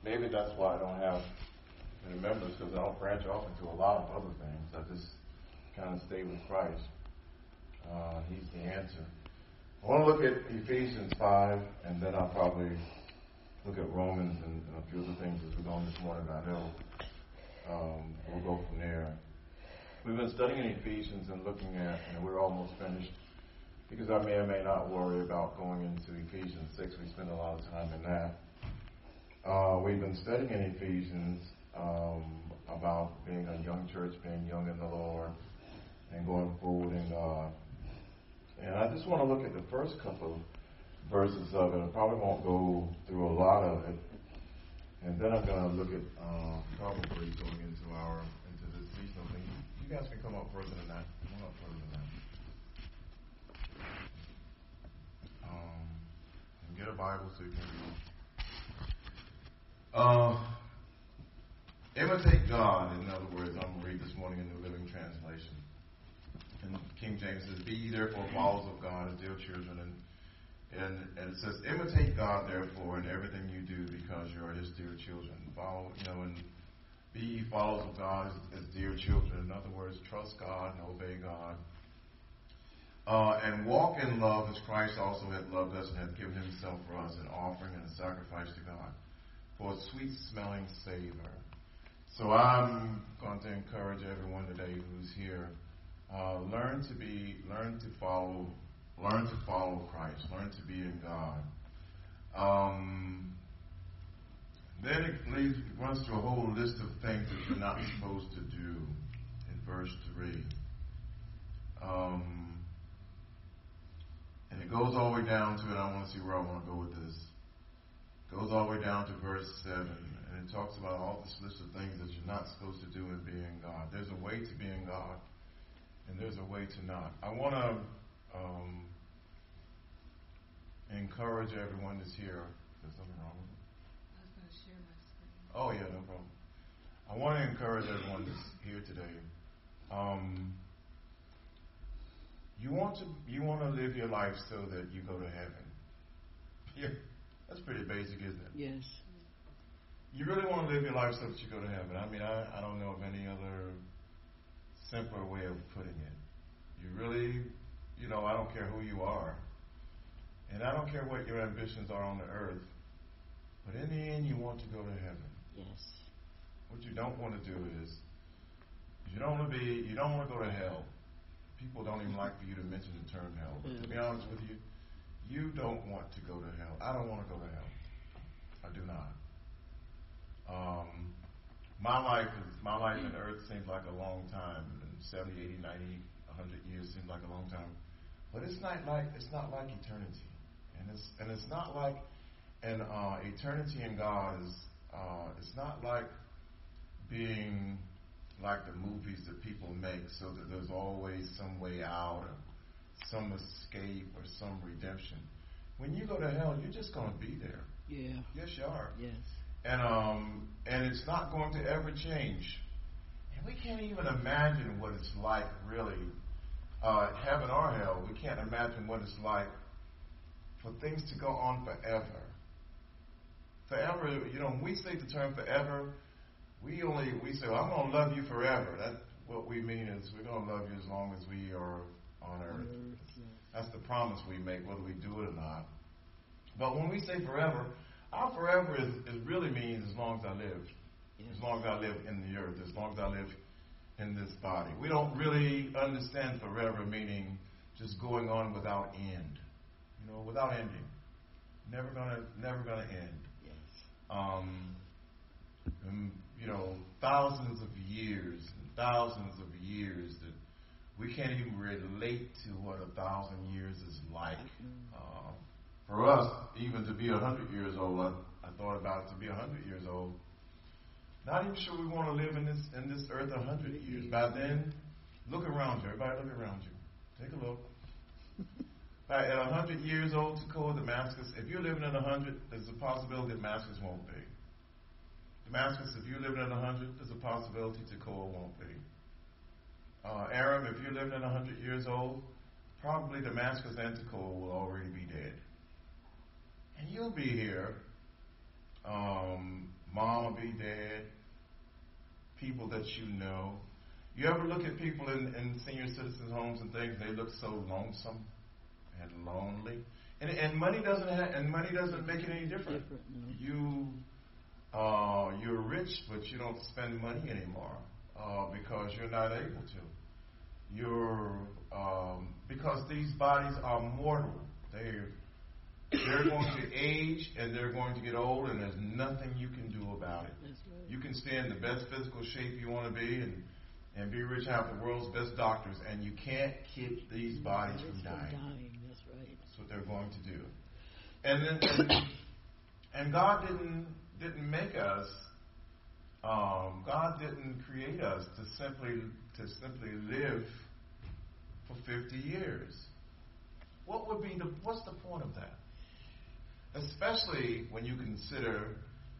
maybe that's why I don't have many members, because I don't branch off into a lot of other things. I just kind of stay with Christ. He's the answer. I want to look at Ephesians 5, and then I'll probably look at Romans and a few other things as we go on this morning. I know we'll go from there. We've been studying Ephesians and looking at, and we're almost finished, because I may or may not worry about going into Ephesians 6. We spend a lot of time in that. We've been studying in Ephesians about being a young church, being young in the Lord, and going forward in God. And I just want to look at the first couple verses of it. I probably won't go through a lot of it. And then I'm going to look at probably going into this seasonal thing. You guys can come up further than that. Come up further than that. And get a Bible so you can read. Imitate God, in other words. I'm going to read this morning in the Living Translation. And King James says, "Be ye therefore followers of God as dear children." And it says, "Imitate God therefore in everything you do, because you are His dear children." Follow, and be ye followers of God as dear children. In other words, trust God and obey God. And walk in love as Christ also hath loved us and hath given Himself for us, an offering and a sacrifice to God, for a sweet-smelling savor. So I'm going to encourage everyone today who's here. Learn to follow Christ. Learn to be in God. Then it runs through a whole list of things that you're not supposed to do in verse 3. And it goes all the way down to it. I want to see where I want to go with this. It goes all the way down to verse 7. And it talks about all this list of things that you're not supposed to do in being God. There's a way to being God, and there's a way to not. I want to encourage everyone that's here. There's something wrong with it? I was going to share my screen. Oh, yeah, no problem. I want to encourage everyone that's here today. You want to live your life so that you go to heaven. Yeah, that's pretty basic, isn't it? Yes. You really want to live your life so that you go to heaven. I mean, I don't know of any other simpler way of putting it. You really, I don't care who you are. And I don't care what your ambitions are on the earth. But in the end, you want to go to heaven. Yes. What you don't want to do is, you don't want to go to hell. People don't even like for you to mention the term hell. But to be honest with you, you don't want to go to hell. I don't want to go to hell. I do not. My life on earth seems like a long time. 70, 80, 90, 100 years seems like a long time. But it's not like eternity. And it's not like an eternity in God is it's not like being like the movies that people make, so that there's always some way out or some escape or some redemption. When you go to hell, you're just going to be there. Yeah. Yes, you are. Yes. And it's not going to ever change. And we can't even imagine what it's like, really, heaven or hell. We can't imagine what it's like for things to go on forever. Forever, when we say the term forever, we say, well, I'm going to love you forever. That's what we mean is we're going to love you as long as we are on earth. That's the promise we make, whether we do it or not. But when we say forever, our forever is really means as long as I live. Yes. As long as I live in the earth, as long as I live in this body. We don't really understand forever meaning just going on without end. Without ending. Never gonna end. Yes. Thousands of years that we can't even relate to what 1,000 years is like. For us, even to be 100 years old, I thought about to be 100 years old. Not even sure we want to live in this earth 100 years. By then, look around you. Everybody look around you. Take a look. At 100 years old, Tekoa, Damascus, if you're living at 100, there's a possibility Damascus won't be. Damascus, if you're living at 100, there's a possibility Tekoa won't be. Aram, if you're living at 100 years old, probably Damascus and Tekoa will already be dead. And you'll be here, Mom be dead, people that you know. You ever look at people in senior citizens homes and things? They look so lonesome and lonely, and money doesn't make it any different. You're rich, but you don't spend money anymore because you're not able to. Because these bodies are mortal. They're going to age and they're going to get old, and there's nothing you can do about it. That's right. You can stay in the best physical shape you want to be and be rich, have the world's best doctors, and you can't keep these bodies from dying. That's right. That's what they're going to do. And God didn't make us. God didn't create us to simply live for 50 years. What's the point of that? Especially when you consider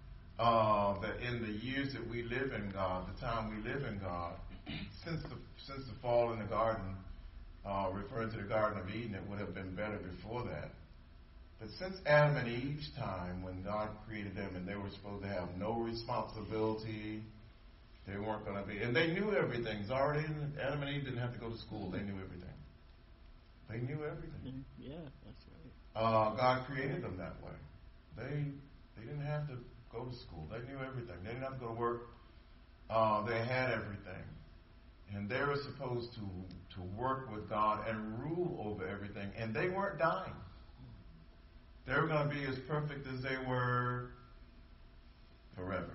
that in the years that we live in God, the time we live in God, since the fall in the garden, referring to the Garden of Eden, it would have been better before that. But since Adam and Eve's time, when God created them and they were supposed to have no responsibility, they weren't going to be, and they knew everything. Adam and Eve didn't have to go to school. They knew everything. They knew everything. Yeah, that's right. God created them that way. They didn't have to go to school. They knew everything. They didn't have to go to work. They had everything. And they were supposed to work with God and rule over everything. And they weren't dying. They were going to be as perfect as they were forever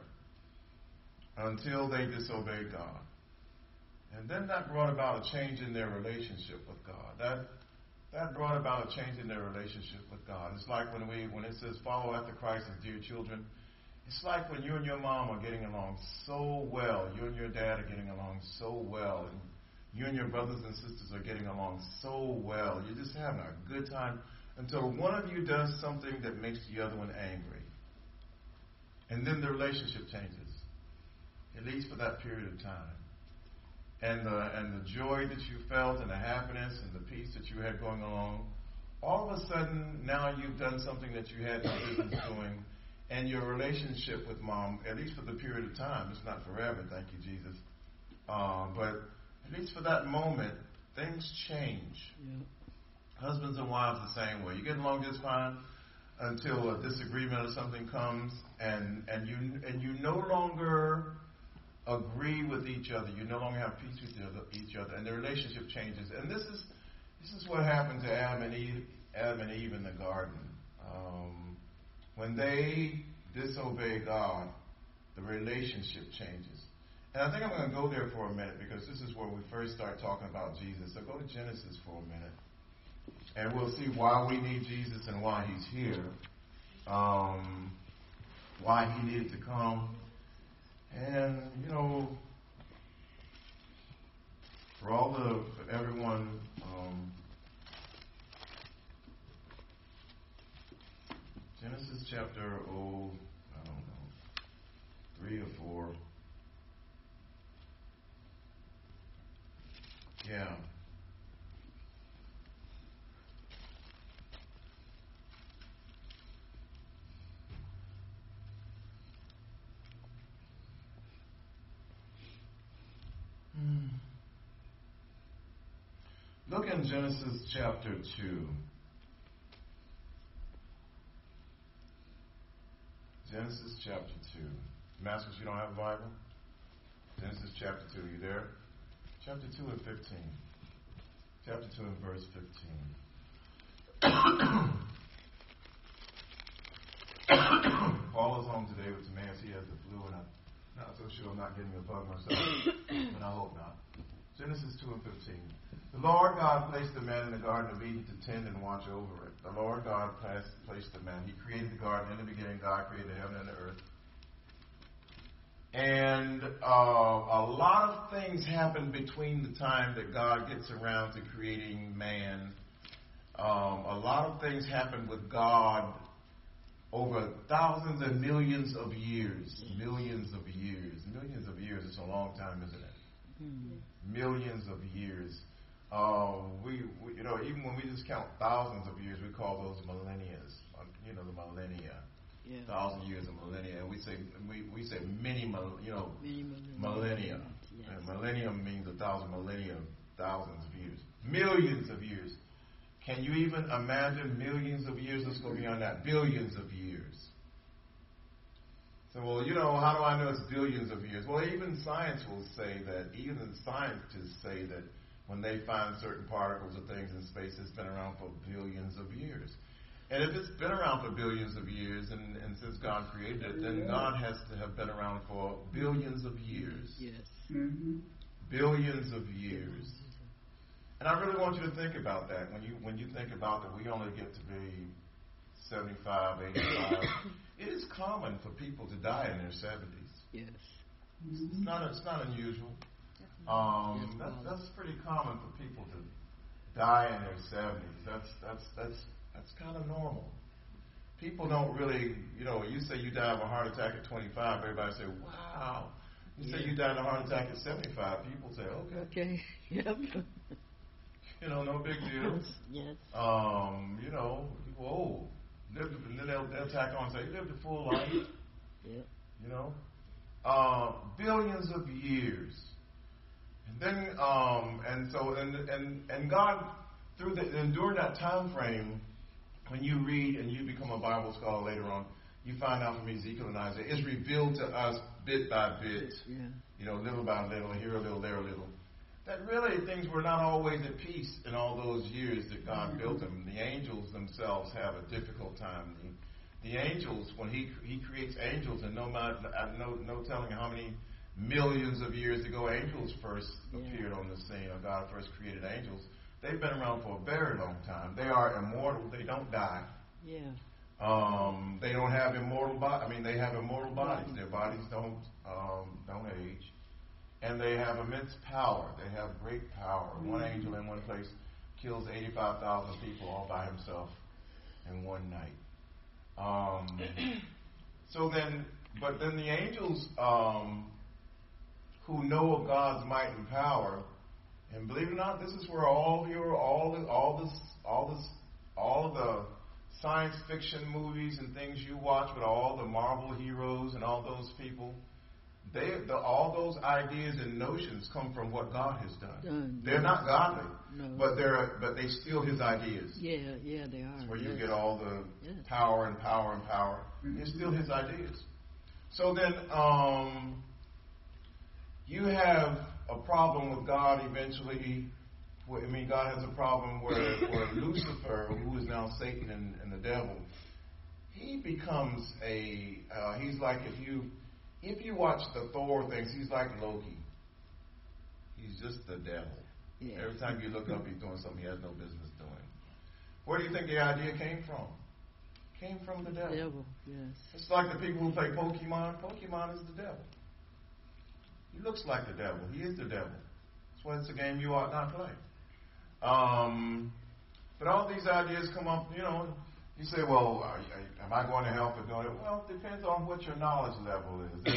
until they disobeyed God. And then that brought about a change in their relationship with God. That brought about a change in their relationship with God. It's like when it says follow after Christ as dear children. It's like when you and your mom are getting along so well. You and your dad are getting along so well. And you and your brothers and sisters are getting along so well. You're just having a good time until one of you does something that makes the other one angry. And then the relationship changes, at least for that period of time. And the joy that you felt and the happiness and the peace that you had going along, all of a sudden now you've done something that you had no business doing, and your relationship with mom, at least for the period of time, it's not forever, thank you, Jesus, but at least for that moment, things change. Yeah. Husbands and wives the same way. You get along just fine until a disagreement or something comes, and you no longer agree with each other. You no longer have peace with each other, and the relationship changes. And this is what happened to Adam and Eve in the garden. When they disobey God, the relationship changes. And I think I'm going to go there for a minute because this is where we first start talking about Jesus. So go to Genesis for a minute, and we'll see why we need Jesus and why He's here, why He needed to come. And, for everyone, Genesis chapter, 3 or 4. Yeah. Look in Genesis chapter 2. Genesis chapter 2. Masters, you don't have a Bible? Genesis chapter 2. You there? Chapter 2 and 15. Chapter 2 and verse 15. Paul is home today with Timaeus. He has the flu, and I'm not so sure I'm not getting a bug myself, but I hope not. Genesis 2 and 15. The Lord God placed the man in the Garden of Eden to tend and watch over it. The Lord God placed the man. He created the garden. In the beginning, God created the heaven and the earth. And a lot of things happen between the time that God gets around to creating man. A lot of things happen with God over thousands and millions of years. Millions of years. Millions of years. It's a long time, isn't it? Mm-hmm. Millions of years. Even when we just count thousands of years, we call those millennias. The millennia. Yeah. 1,000 years of millennia. And we say we we say many millennia. Yes. And millennium means 1,000 millennia, thousands of years, millions of years. Can you even imagine millions of years? Let's go beyond that. Billions of years. So, well, how do I know it's billions of years? Well, even science will say that, even scientists say that when they find certain particles or things in space, it's been around for billions of years. And if it's been around for billions of years, and since God created it, then God has to have been around for billions of years. Yes. Mm-hmm. Billions of years. And I really want you to think about that. When you think about that we only get to be 75, 85, it is common for people to die in their 70s. Yes. It's not unusual. That's pretty common for people to die in their 70s. That's kind of normal. People don't really, you say you die of a heart attack at 25, everybody say, wow. You say you died of a heart attack at 75, people say, okay. Okay. Yep. No big deal. Yes. Whoa. And then they'll tack on and say, you lived a full life. Yep. Billions of years. And then, and God, and during that time frame, when you read and you become a Bible scholar later on, you find out from Ezekiel and Isaiah, it's revealed to us bit by bit, little by little, here a little, there a little, that really things were not always at peace in all those years that God built them. The angels themselves have a difficult time. The angels, when He creates angels, and no telling how many millions of years ago angels first appeared on the scene, or God first created angels. They've been around for a very long time. They are immortal. They don't die. Yeah. They don't have immortal bodies. They have immortal bodies. Their bodies don't age. And they have immense power. They have great power. One angel in one place kills 85,000 people all by himself in one night. But then the angels who know of God's might and power, and believe it or not, this is where all of the science fiction movies and things you watch with all the Marvel heroes and all those people, all those ideas and notions come from what God has done. They're not godly, but they steal His ideas. Yeah, they are. That's where you get all the power and power and power. They steal His ideas. So then, you have a problem with God eventually. God has a problem where Lucifer, who is now Satan and the devil, he becomes he's like, if you watch the Thor things, he's like Loki. He's just the devil. Yeah. Every time you look up, he's doing something he has no business doing. Where do you think the idea came from? Came from the devil. Yes. It's like the people who play Pokemon. Pokemon is the devil. He looks like the devil. He is the devil. That's why it's a game you ought not play. But all these ideas come up, you say, well, am I going to hell for doing it? Well, it depends on what your knowledge level is.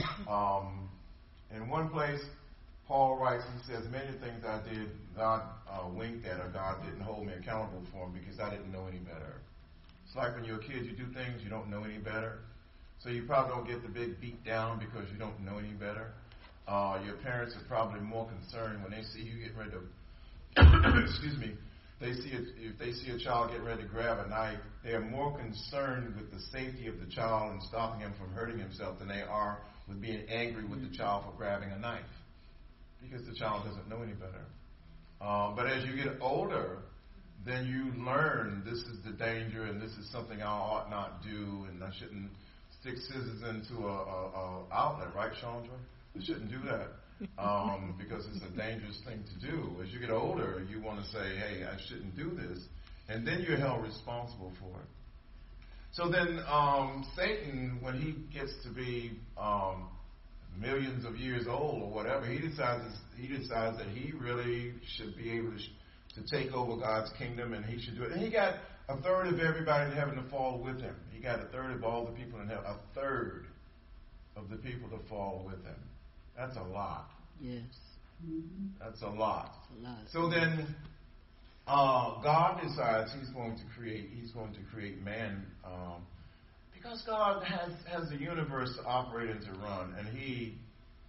In one place, Paul writes, he says, many things I did, God winked at, or God didn't hold me accountable for them because I didn't know any better. It's like when you're a kid, you do things you don't know any better. So you probably don't get the big beat down because you don't know any better. Your parents are probably more concerned when they see you getting ready to excuse me, if they see a child get ready to grab a knife, they are more concerned with the safety of the child and stopping him from hurting himself than they are with being angry with the child for grabbing a knife, because the child doesn't know any better. But as you get older, then you learn this is the danger and this is something I ought not do, and I shouldn't stick scissors into a outlet, right, Chandra? I shouldn't do that. Because it's a dangerous thing to do. As you get older, you want to say, hey, I shouldn't do this. And then you're held responsible for it. So then Satan, when he gets to be millions of years old or whatever, he decides that he really should be able to take over God's kingdom, and he should do it. And he got a third of everybody in heaven to fall with him. He got a third of all the people in heaven, a third of the people to fall with him. That's a lot. Yes. That's a lot. It's a lot. So then, God decides He's going to create man. Because God has the universe to operate and to run, and He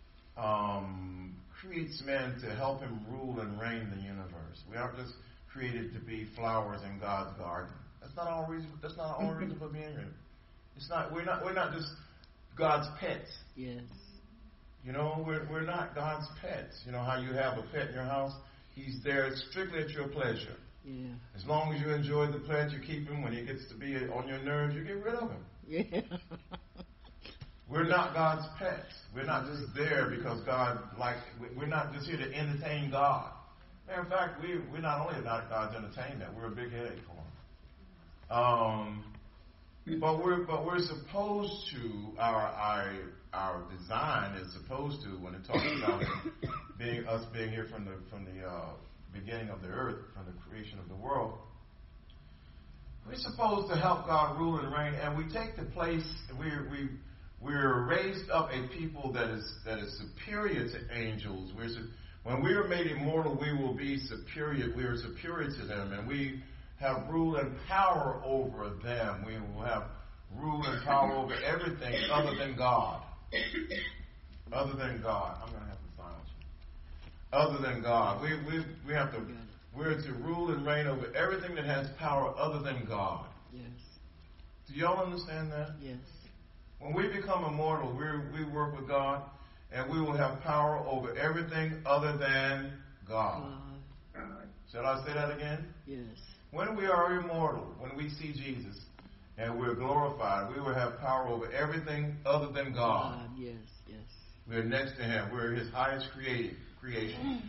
creates men to help Him rule and reign the universe. We aren't just created to be flowers in God's garden. That's not our reason. That's not our only reason for being here. It's not. We're not just God's pets. Yes. You know, we're not God's pets. You know how you have a pet in your house? He's there strictly at your pleasure. Yeah. As long as you enjoy the pet, you keep him. When he gets to be on your nerves, you get rid of him. Yeah. We're not God's pets. We're not just there because God, we're not just here to entertain God. Matter of fact, we're not only not God's entertainment, we're a big headache for Him. But we're supposed to, our design is supposed to, when it talks about us being here from the beginning of the earth, from the creation of the world, we're supposed to help God rule and reign, and we take the place. We're raised up a people that is superior to angels. When we are made immortal, we will be superior. We are superior to them, and we have rule and power over them. We will have rule and power over everything other than God. Other than God. I'm going to have to silence you. Other than God. We're to rule and reign over everything that has power other than God. Yes. Do y'all understand that? Yes. When we become immortal, we work with God, and we will have power over everything other than God. Shall I say that again? Yes. When we are immortal, when we see Jesus and we're glorified, we will have power over everything other than God. Yes, yes. We're next to Him. We're His highest creation.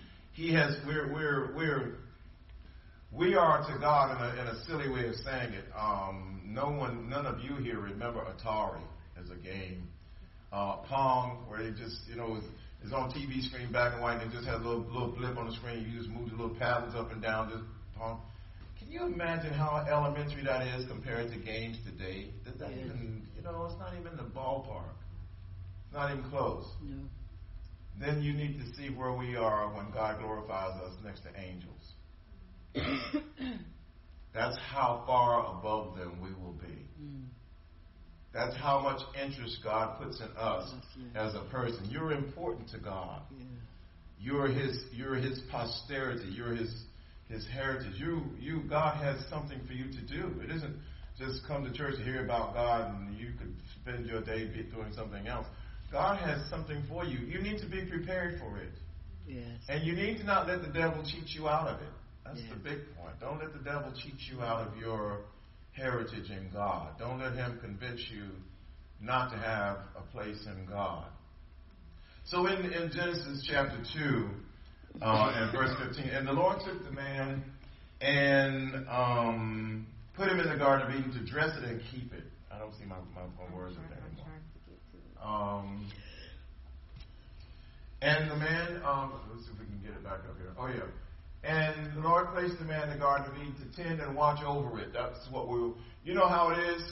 We are to God in a silly way of saying it. None of you here remember Atari as a game. Pong, where they just, it's on TV screen, black and white, and it just has a little blip on the screen. You just move the little paddles up and down, just Pong. Can you imagine how elementary that is compared to games today? Does that even, it's not even the ballpark. Not even close. No. Then you need to see where we are when God glorifies us next to angels. That's how far above them we will be. That's how much interest God puts in us as a person. You're important to God. You're His posterity. You're His heritage. God has something for you to do. It isn't just come to church to hear about God and you could spend your day doing something else. God has something for you. You need to be prepared for it. Yes. And you need to not let the devil cheat you out of it. That's the big point. Don't let the devil cheat you out of your heritage in God. Don't let him convince you not to have a place in God. So in Genesis chapter 2 and verse 15, and the Lord took the man and put him in the Garden of Eden to dress it and keep it. I don't see my words in there anymore. And the man, let's see if we can get it back up here. Oh, yeah. And the Lord placed the man in the Garden of Eden to tend and watch over it. That's what you know how it is,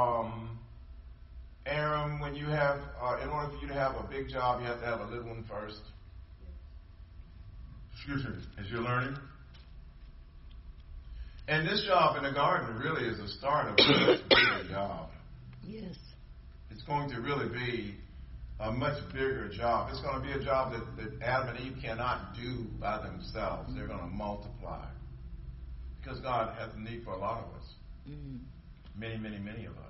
Aaron, when you have, in order for you to have a big job, you have to have a little one first. Excuse me, as you're learning. And this job in the garden really is a start of a much bigger job. Yes. It's going to really be a much bigger job. It's going to be a job that Adam and Eve cannot do by themselves. They're going to multiply. Because God has a need for a lot of us. Many, many, many of us.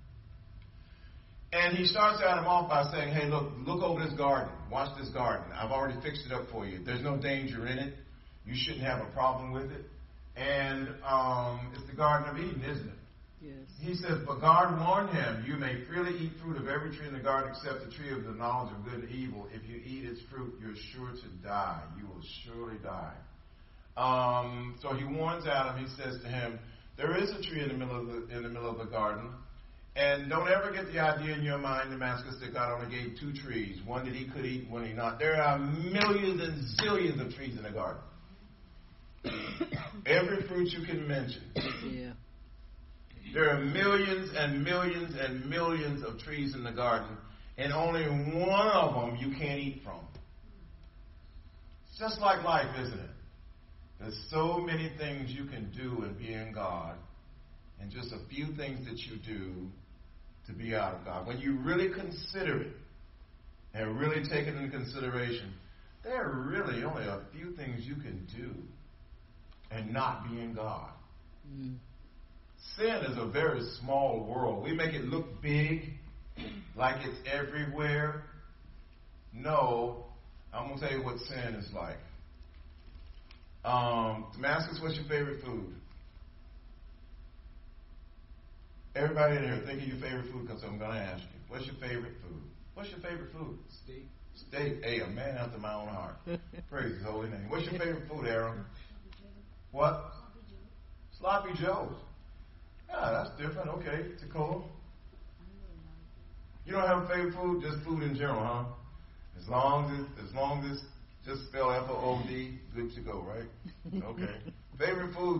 And he starts Adam off by saying, hey, look over this garden. Watch this garden. I've already fixed it up for you. There's no danger in it. You shouldn't have a problem with it. And it's the Garden of Eden, isn't it? Yes. He says, but God warned him, you may freely eat fruit of every tree in the garden except the tree of the knowledge of good and evil. If you eat its fruit, you're sure to die. You will surely die. So he warns Adam. He says to him, there is a tree in the middle of the garden. And don't ever get the idea in your mind, Damascus, that God only gave 2 trees. One that he could eat, one he not. There are millions and zillions of trees in the garden. Every fruit you can mention. Yeah. There are millions and millions and millions of trees in the garden, and only one of them you can't eat from. It's just like life, isn't it? There's so many things you can do in being God, and just a few things that you do to be out of God. When you really consider it and really take it into consideration, there are really only a few things you can do and not be in God. Sin is a very small world. We make it look big, like it's everywhere. No, I'm going to tell you what sin is like. Damascus, what's your favorite food? Everybody in here, think of your favorite food because I'm going to ask you. What's your favorite food? What's your favorite food? Steak. Steak. Hey, a man after my own heart. Praise his holy name. What's your favorite food, Aaron? What? Sloppy Joes. Yeah, that's different. Okay, Tacoa. You don't have a favorite food, just food in general, huh? As long as it's just spell FOOD, good to go, right? Okay. Favorite food,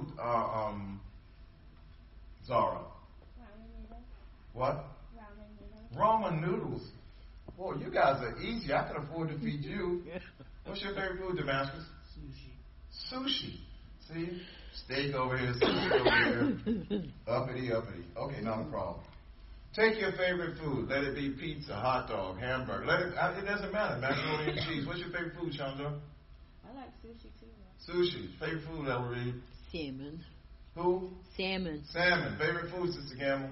Zara. What? Ramen noodles. Boy, you guys are easy. I can afford to feed you. What's your favorite food, Damascus? Sushi. See? Steak over here, sushi over here. Uppity. Okay, not a problem. Take your favorite food. Let it be pizza, hot dog, hamburger. It doesn't matter. Macaroni and cheese. What's your favorite food, Chandra? I like sushi too. Sushi. Favorite food, Ellery? Salmon. Who? Salmon. Salmon. Favorite food, Sister Gamble?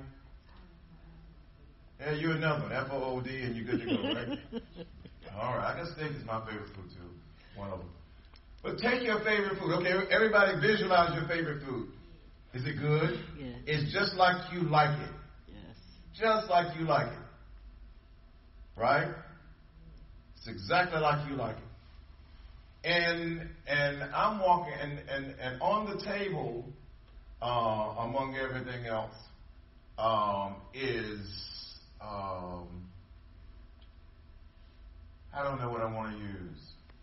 Yeah, you're another one. FOOD, and you're good to go, right? All right. I guess steak is my favorite food, too. One of them. But take your favorite food. Okay, everybody visualize your favorite food. Is it good? Yes. It's just like you like it. Yes. Just like you like it. Right? It's exactly like you like it. And I'm walking, and on the table, among everything else, is, I don't know what I want to use.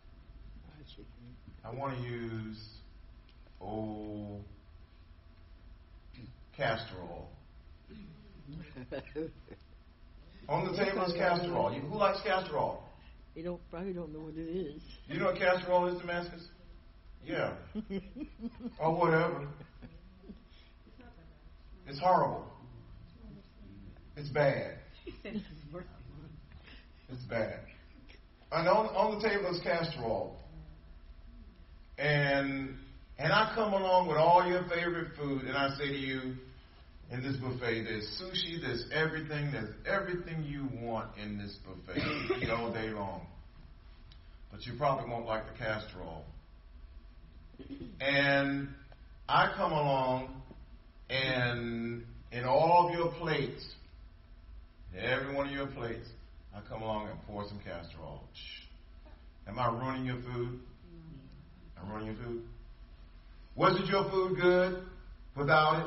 I want to use, castor oil. On the table is castor oil. Who likes castor oil? You probably don't know what it is. You know what castor oil is, Damascus? Yeah. Or whatever. It's horrible. It's bad. It's bad. And on the table is castor oil. And I come along with all your favorite food, and I say to you, in this buffet, there's sushi, there's everything you want in this buffet. You eat all day long. But you probably won't like the castor oil. And I come along, and in all of your plates, every one of your plates, I come along and pour some castor oil. Am I ruining your food? I'm ruining your food? Wasn't your food good without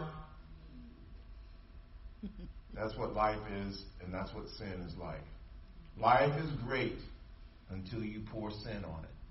it? That's what life is, and that's what sin is like. Life is great until you pour sin on it.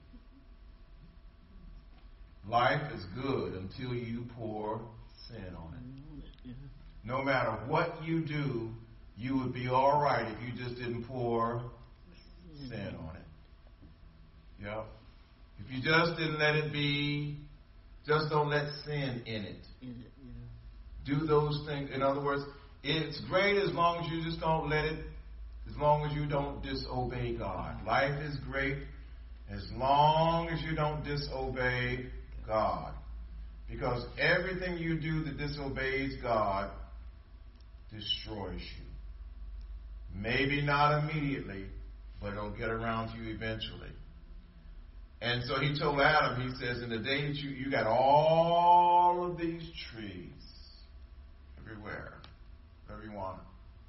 Life is good until you pour sin on it. No matter what you do, you would be all right if you just didn't pour sin on it. Yep. If you just didn't let it be, just don't let sin in it. Do those things. In other words, it's great as long as you just don't let it, as long as you don't disobey God. Life is great as long as you don't disobey God. Because everything you do that disobeys God destroys you. Maybe not immediately, but it'll get around to you eventually. And so he told Adam, he says, in the day that you got all of these trees everywhere, wherever you want.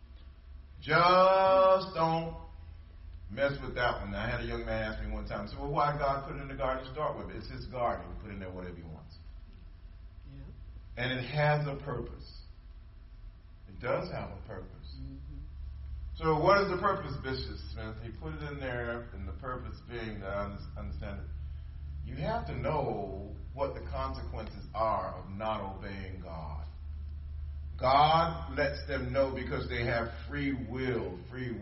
Just don't mess with that one. I had a young man ask me one time, so well, why did God put it in the garden to start with? It's his garden. He put in there whatever he wants. Yeah. And it has a purpose. It does have a purpose. So what is the purpose, Bishop Smith? He put it in there, and the purpose being, that I understand it, you have to know what the consequences are of not obeying God. God lets them know because they have free will.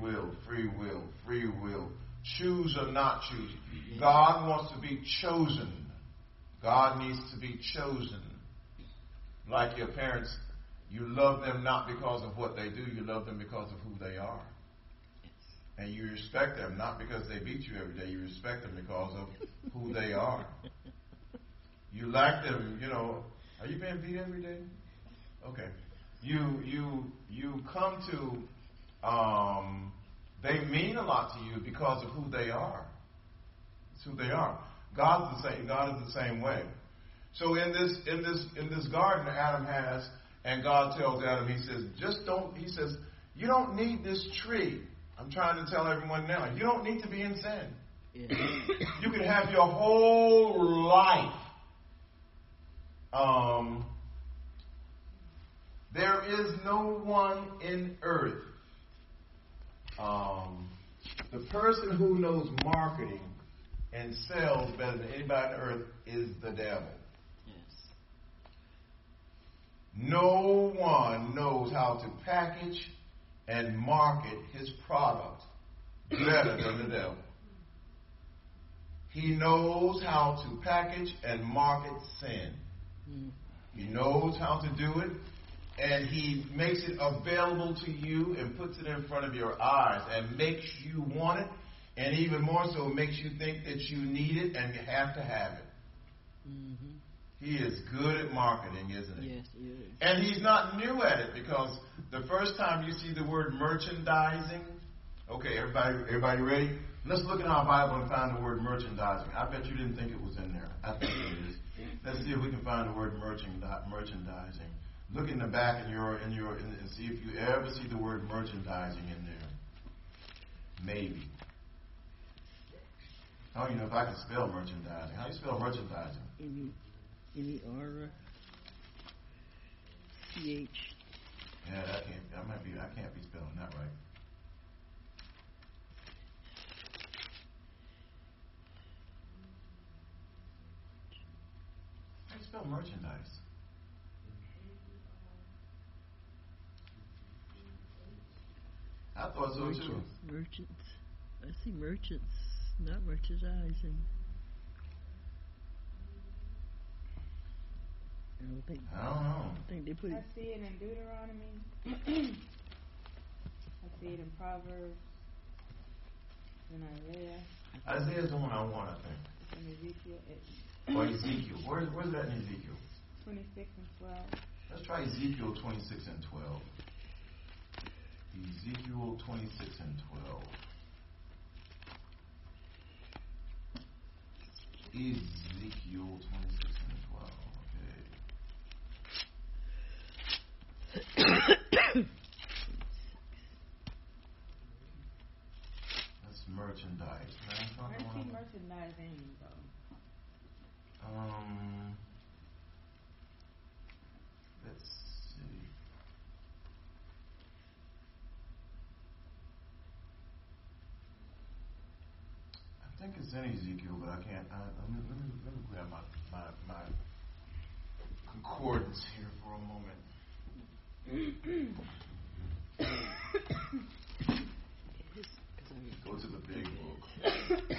Choose or not choose. God wants to be chosen. God needs to be chosen. Like your parents You love them not because of what they do, you love them because of who they are. And you respect them not because they beat you every day, you respect them because of who they are. You like them, you know. Are you being beat every day? Okay. You come to they mean a lot to you because of who they are. It's who they are. God is the same way. So in this garden Adam has, and God tells Adam, he says, you don't need this tree. I'm trying to tell everyone now, you don't need to be in sin. Yeah. You can have your whole life. There is no one in earth. The person who knows marketing and sells better than anybody on earth is the devil. Yes. No one knows how to package and market his product better than the devil. He knows how to package and market sin. He knows how to do it, and he makes it available to you and puts it in front of your eyes and makes you want it, and even more so makes you think that you need it and you have to have it. Mm-hmm. He is good at marketing, isn't he? Yes, he is. And he's not new at it, because the first time you see the word merchandising, okay, everybody ready? Let's look in our Bible and find the word merchandising. I bet you didn't think it was in there. I think it is. Let's see if we can find the word merchandising. Look in the back and see if you ever see the word merchandising in there. Maybe. I don't even know if I can spell merchandising. How do you spell merchandising? MERCH. Yeah, I can't be spelling that right. How do you spell merchandise? I thought so too. Merchants. I see merchants, not merchandising. I don't know. I think they put it. I see it in Deuteronomy. I see it in Proverbs. In Isaiah. Isaiah's the one I want, I think. It's in Ezekiel. Or Ezekiel. Where's that in Ezekiel? 26 and 12. Let's try Ezekiel 26 and 12. Ezekiel 26 and 12. Ezekiel 26 and 12. Okay. That's merchandise. Where's he merchandising, though? Let's see. I think it's in Ezekiel, but I can't. Let me grab my concordance here for a moment. Go to the big book.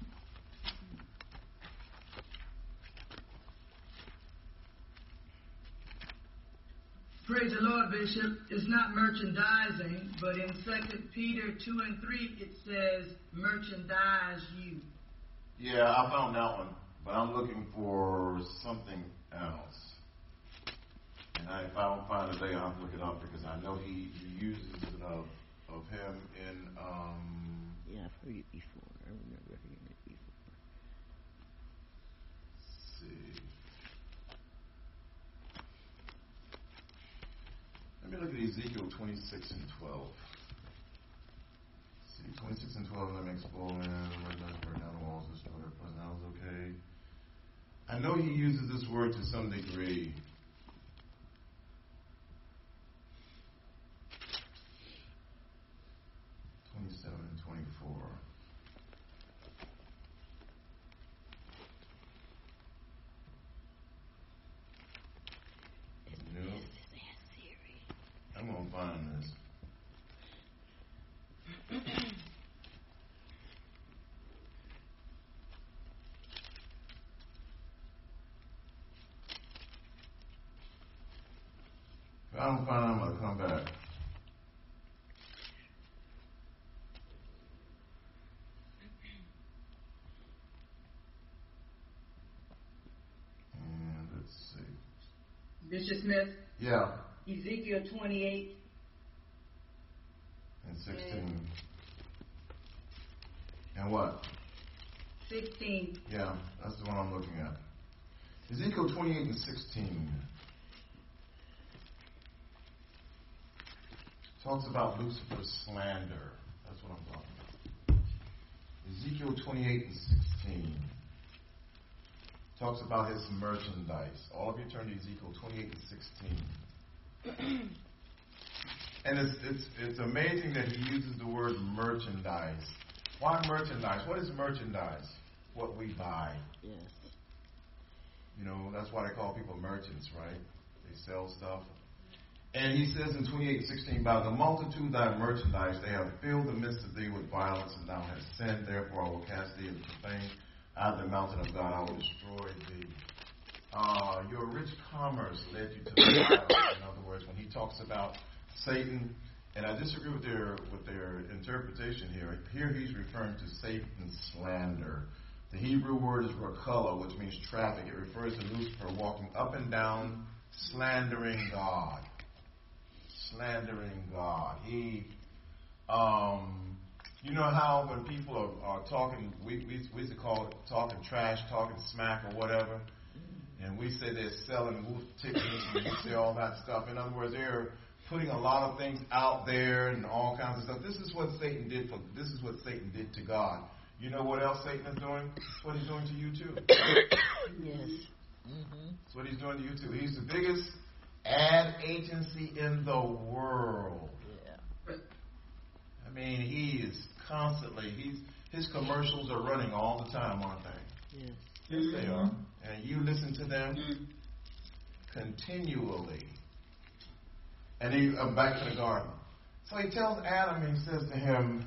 Praise the Lord, Bishop. It's not merchandising, but in 2 Peter 2 and 3, it says, merchandise you. Yeah, I found that one, but I'm looking for something else. And if I don't find it there, I'll look it up, because I know he uses it of him in. Yeah, I've heard it before. I remember hearing it before. Let's see. Let me look at Ezekiel 26 and 12. See, 26 and 12, let me explore burn down the walls, destroy the present house, okay. I know he uses this word to some degree. And 24. Nope. I'm gonna find this. I don't find it, I'm going to come back. And let's see. Bishop Smith, Yeah, Ezekiel 28 and 16. And what? 16. Yeah, that's the one I'm looking at. Ezekiel 28 and 16 talks about Lucifer's slander. That's what I'm talking about. Ezekiel 28 and 16 talks about his merchandise. All of you turn to Ezekiel 28 and 16. And it's amazing that he uses the word merchandise. Why merchandise? What is merchandise? What we buy. Yes. You know, that's why they call people merchants, right? They sell stuff. And he says in 28:16, by the multitude of thy merchandise, they have filled the midst of thee with violence, and thou hast sinned. Therefore I will cast thee into profane. Out of the mountain of God I will destroy thee. Your rich commerce led you to the violence. In other words, when he talks about Satan, and I disagree with their interpretation here. Here he's referring to Satan's slander. The Hebrew word is rakala, which means traffic. It refers to Lucifer walking up and down, slandering God. Slandering God. He, you know how when people are talking, we used to call it talking trash, talking smack or whatever, and we say they're selling wolf tickets and we say all that stuff. In other words, they're putting a lot of things out there and all kinds of stuff. This is what Satan did to God. You know what else Satan is doing? It's what he's doing to you too. Yes. Mm-hmm. That's what he's doing to you too. He's the biggest ad agency in the world. Yeah. I mean, he is constantly, his commercials are running all the time, aren't they? Yes. Yes, they are. And you listen to them continually. And he back to the garden. So he tells Adam, he says to him,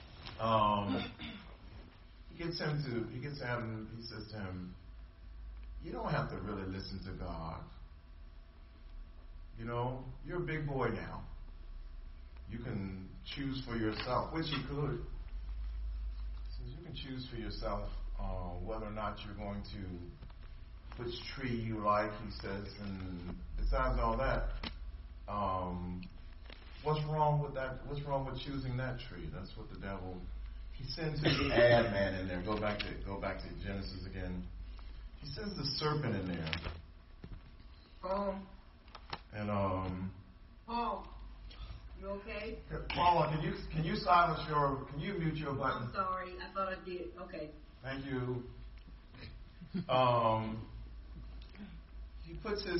he says to him, you don't have to really listen to God. You know, you're a big boy now. You can choose for yourself, which he could. He says you can choose for yourself whether or not you're going to, which tree you like, he says, and besides all that, what's wrong with that? What's wrong with choosing that tree? That's what the devil. He sends his ad man in there. Go back to Genesis again. He sends the serpent in there. And Paul, you okay? Paula, can you silence can you mute your button? I'm sorry. I thought I did. Okay. Thank you. He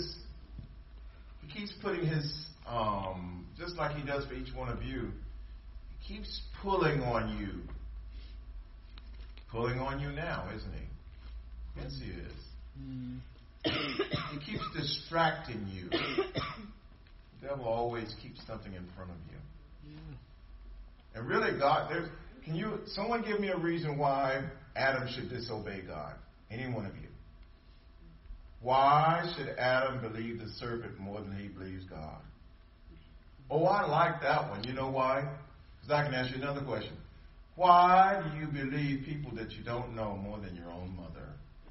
keeps putting his, just like he does for each one of you, he keeps pulling on you. Pulling on you now, isn't he? Yes, he is. He keeps distracting you. The devil always keeps something in front of you. Yeah. And really, God, someone give me a reason why Adam should disobey God? Any one of you. Why should Adam believe the serpent more than he believes God? Oh, I like that one. You know why? Because I can ask you another question. Why do you believe people that you don't know more than your own mother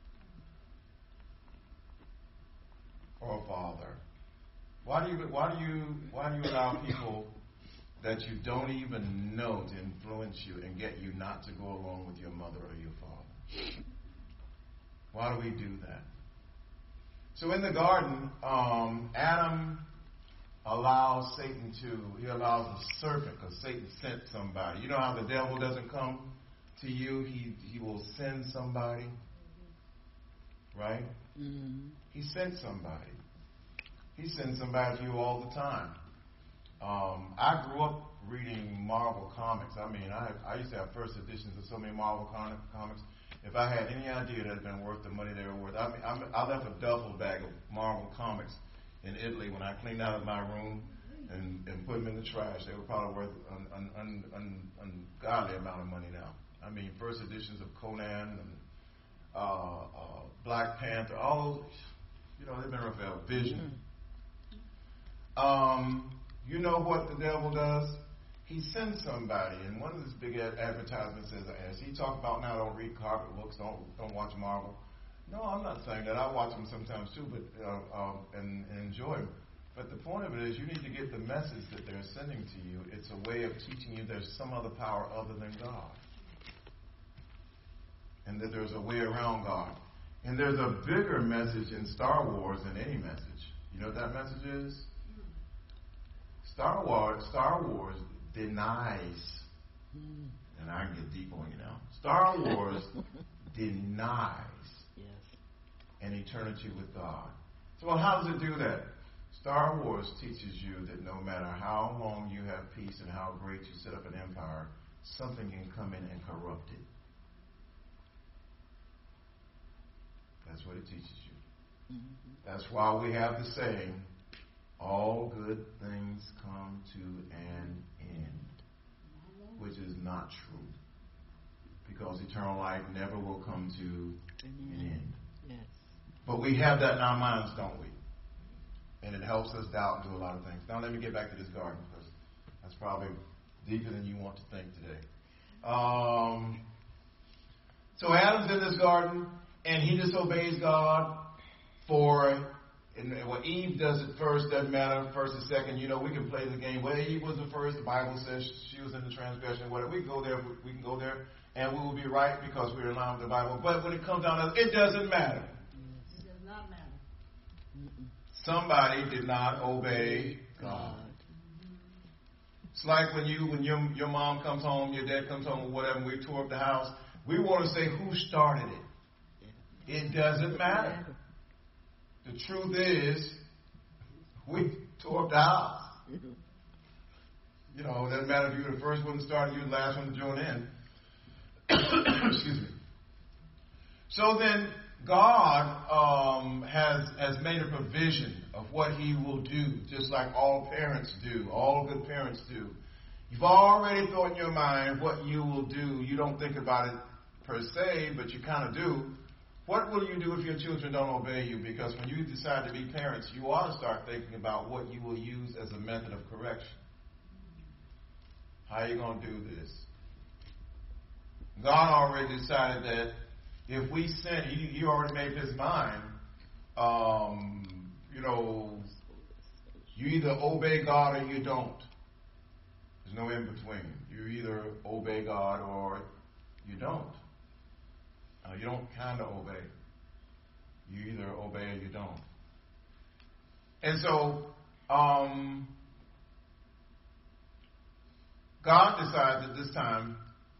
or father? Why do you allow people that you don't even know to influence you and get you not to go along with your mother or your father? Why do we do that? So in the garden, Adam allows the serpent, because Satan sent somebody. You know how the devil doesn't come to you? He will send somebody. Right? Mm-hmm. He sent somebody. He sends somebody to you all the time. I grew up reading Marvel comics. I mean, I used to have first editions of so many Marvel comics. If I had any idea that it had been worth the money they were worth, I left a duffel bag of Marvel comics in Italy when I cleaned out of my room and put them in the trash. They were probably worth an ungodly amount of money now. I mean, first editions of Conan and Black Panther, all those, they've been around forever. Vision. You know what the devil does? He sends somebody, and one of his big advertisements says, as he talk about now, don't read comic books, don't watch Marvel. No, I'm not saying that. I watch them sometimes too, but and enjoy them. But the point of it is, you need to get the message that they're sending to you. It's a way of teaching you there's some other power other than God, and that there's a way around God. And there's a bigger message in Star Wars than any message. You know what that message is? Star Wars denies, and I can get deep on you now. Star Wars denies an eternity with God. So, well, how does it do that? Star Wars teaches you that no matter how long you have peace and how great you set up an empire, something can come in and corrupt it. That's what it teaches you. That's why we have the saying, all good things come to an end, which is not true. Because eternal life never will come to an end. Yes. But we have that in our minds, don't we? And it helps us doubt and do a lot of things. Now let me get back to this garden, because that's probably deeper than you want to think today. So Adam's in this garden, and he disobeys God well, Eve does it first, doesn't matter, first or second. You know, we can play the game. Well, Eve was the first. The Bible says she was in the transgression. Whatever. We can go there, and we will be right because we're in line with the Bible. But when it comes down to it, doesn't matter. It does not matter. Somebody did not obey God. It's like when your mom comes home, your dad comes home, or whatever, and we tore up the house. We want to say who started it. It doesn't matter. The truth is, we tore up the house. You know, it doesn't matter if you were the first one to start, you were the last one to join in. Excuse me. So then, God has made a provision of what He will do, just like all parents do, all good parents do. You've already thought in your mind what you will do. You don't think about it per se, but you kind of do. What will you do if your children don't obey you? Because when you decide to be parents, you ought to start thinking about what you will use as a method of correction. How are you going to do this? God already decided that if we sin, He already made His mind. You either obey God or you don't. There's no in between. You either obey God or you don't. You don't kind of obey. You either obey or you don't. And so, God decides at this time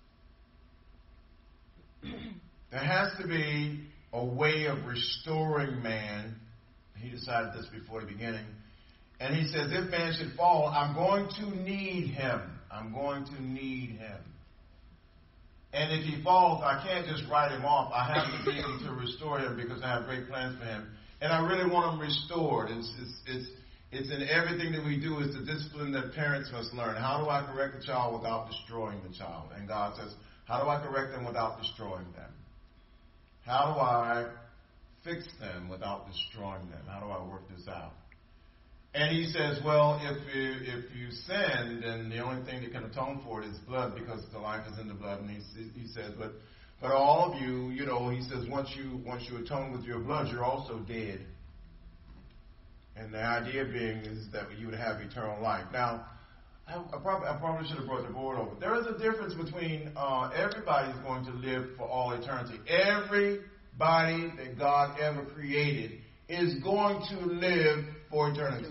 there has to be a way of restoring man. He decided this before the beginning. And He says, if man should fall, I'm going to need him. I'm going to need him. And if he falls, I can't just write him off. I have to be able to restore him because I have great plans for him. And I really want him restored. It's in everything that we do is the discipline that parents must learn. How do I correct the child without destroying the child? And God says, how do I correct them without destroying them? How do I fix them without destroying them? How do I work this out? And He says, well, if you sin, then the only thing that can atone for it is blood, because the life is in the blood. And he says, but all of you, He says, once you atone with your blood, you're also dead. And the idea being is that you would have eternal life. Now, I probably should have brought the board over. There is a difference between everybody's going to live for all eternity. Everybody that God ever created is going to live for eternity.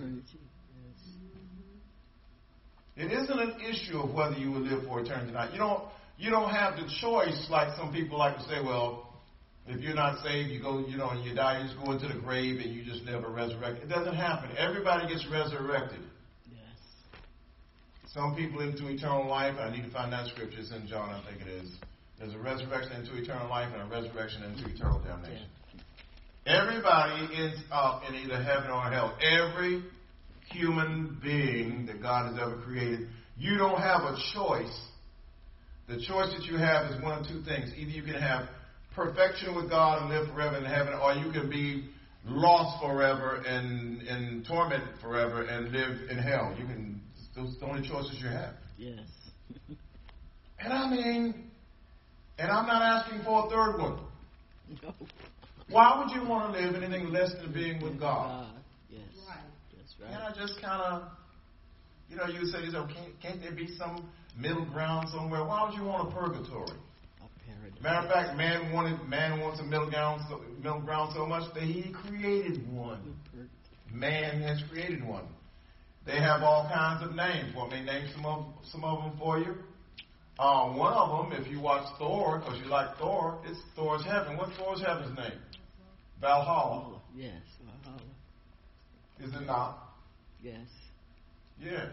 It isn't an issue of whether you will live for eternity or not. You don't have the choice like some people like to say, well, if you're not saved, you go, and you die, you just go into the grave and you just never resurrect. It doesn't happen. Everybody gets resurrected. Yes. Some people into eternal life. I need to find that scripture. It's in John, I think it is. There's a resurrection into eternal life and a resurrection into eternal damnation. Everybody ends up in either heaven or hell. Every human being that God has ever created. You don't have a choice. The choice that you have is one of two things. Either you can have perfection with God and live forever in heaven, or you can be lost forever and tormented forever and live in hell. You can. Those are the only choices you have. Yes. And I mean, and I'm not asking for a third one. No. Why would you want to live anything less than being with God? Yes. Right. That's And right. I just kind of, you say, can't there be some middle ground somewhere? Why would you want a purgatory? A paradise. Matter of fact, man wants a middle ground so much that he created one. Man has created one. They have all kinds of names. Want me to name some of them for you? One of them, if you watch Thor, because you like Thor, it's Thor's heaven. What's Thor's heaven's name? Valhalla. Yes. Valhalla. Is it not? Yes. Yes.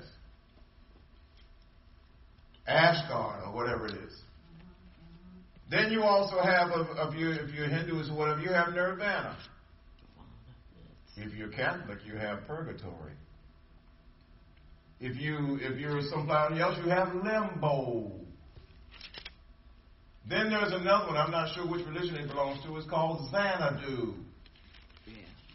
Asgard, or whatever it is. Then you also have, if you're Hindus or whatever, you have Nirvana. Yes. If you're Catholic, you have purgatory. If you're somebody else, you have limbo. Then there's another one. I'm not sure which religion it belongs to. It's called Xanadu. Yeah.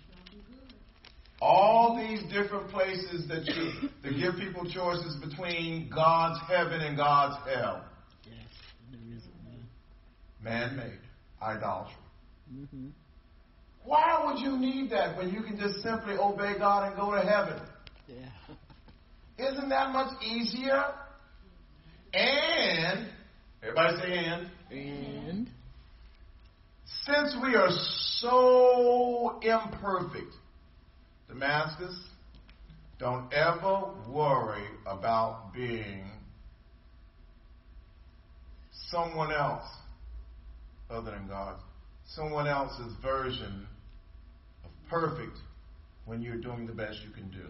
All these different places that give people choices between God's heaven and God's hell. Yes. There isn't one. Man-made. Idolatry. Mm-hmm. Why would you need that when you can just simply obey God and go to heaven? Yeah. Isn't that much easier? And, everybody say And since we are so imperfect, Damascus, don't ever worry about being someone else other than God. Someone else's version of perfect when you're doing the best you can do.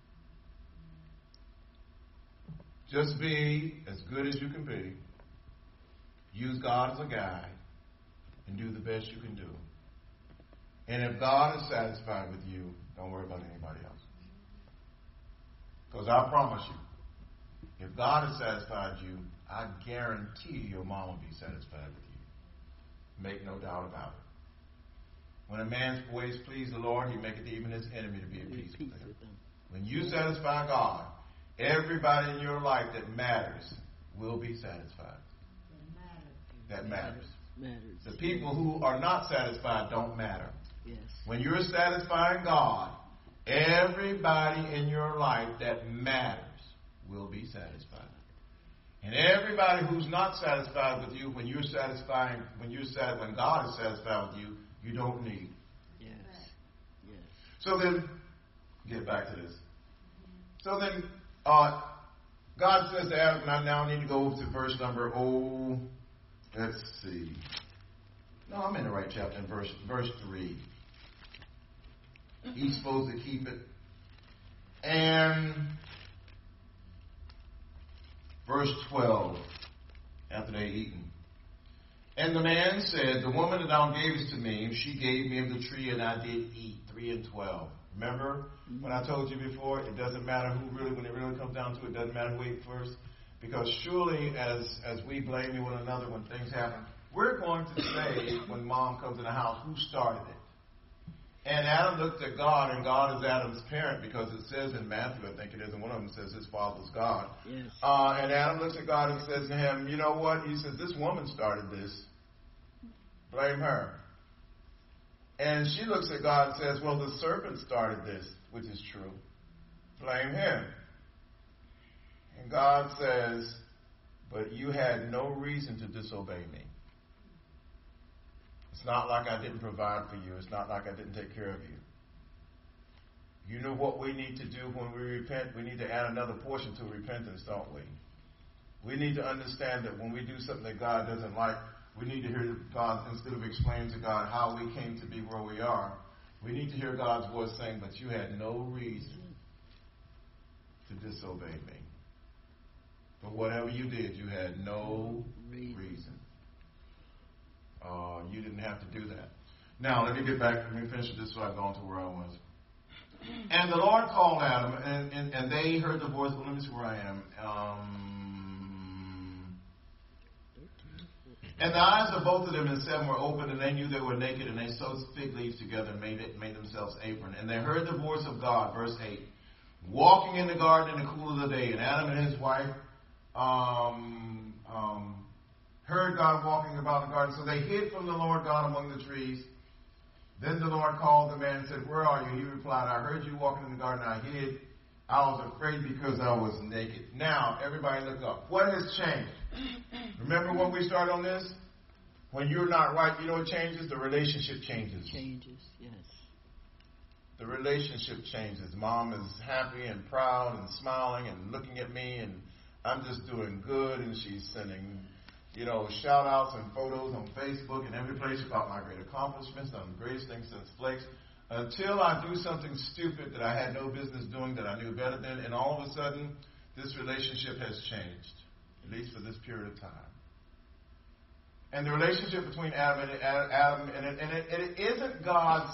Just be as good as you can be. Use God as a guide and do the best you can do. And if God is satisfied with you, don't worry about anybody else. Because I promise you, if God has satisfied you, I guarantee your mom will be satisfied with you. Make no doubt about it. When a man's ways please the Lord, he maketh even his enemy to be at peace with him. When you satisfy God, everybody in your life that matters will be satisfied. That matters. matters. The people who are not satisfied don't matter. Yes. When you're satisfying God, everybody in your life that matters will be satisfied. And everybody who's not satisfied with you, when God is satisfied with you, you don't need. Yes. Yes. So then, get back to this. So then, God says to Adam, I now need to go to verse number, let's see. No, I'm in the right chapter, in verse 3. He's supposed to keep it. And verse 12, after they eaten. And the man said, the woman that thou gavest to me, she gave me of the tree, and I did eat. 3 and 12. Remember when I told you before, it doesn't matter when it really comes down to it, doesn't matter who ate first. Because surely as we blame one another when things happen, we're going to say when mom comes in the house, who started it? And Adam looked at God, and God is Adam's parent, because it says in Matthew, I think it is, and one of them says his father's God. Yes. And Adam looks at God and says to him, you know what? He says, this woman started this. Blame her. And she looks at God and says, well, the serpent started this, which is true. Blame him. And God says, but you had no reason to disobey me. It's not like I didn't provide for you. It's not like I didn't take care of you. You know what we need to do when we repent? We need to add another portion to repentance, don't we? We need to understand that when we do something that God doesn't like, we need to hear God, instead of explaining to God how we came to be where we are, we need to hear God's voice saying, but you had no reason to disobey me. But whatever you did, you had no reason. You didn't have to do that. Now, let me get back. Let me finish this so I go on to where I was. And the Lord called Adam, and they heard the voice. Well, let me see where I am. And the eyes of both of them and 7 were opened, and they knew they were naked, and they sewed fig leaves together and made themselves apron. And they heard the voice of God, verse 8, walking in the garden in the cool of the day. And Adam and his wife heard God walking about the garden. So they hid from the Lord God among the trees. Then the Lord called the man and said, where are you? He replied, I heard you walking in the garden. I hid. I was afraid because I was naked. Now, everybody look up. What has changed? Remember when we started on this? When you're not right, you know what changes? The relationship changes. Changes, yes. The relationship changes. Mom is happy and proud and smiling and looking at me, and I'm just doing good, and she's sending, shout outs and photos on Facebook and every place about my great accomplishments. I'm the greatest thing since Flex. Until I do something stupid that I had no business doing, that I knew better than, and all of a sudden, this relationship has changed, at least for this period of time. And the relationship between Adam and it isn't God's.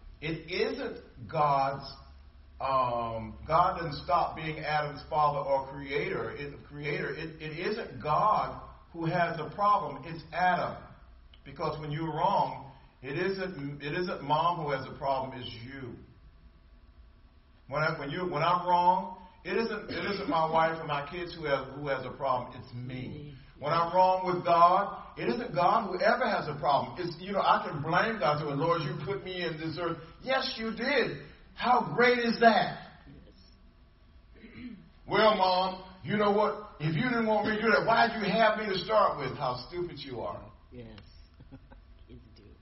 God didn't stop being Adam's father or creator. It isn't God who has the problem. It's Adam, because when you're wrong, it isn't mom who has a problem. It's you. When I'm wrong, it isn't my wife or my kids who has a problem. It's me. When I'm wrong with God, it isn't God who ever has a problem. It's I can blame God. So, Lord, you put me in this earth. Yes, you did. How great is that? Yes. Well, Mom, you know what? If you didn't want me to do that, why did you have me to start with? How stupid you are. Yes. Kids do it.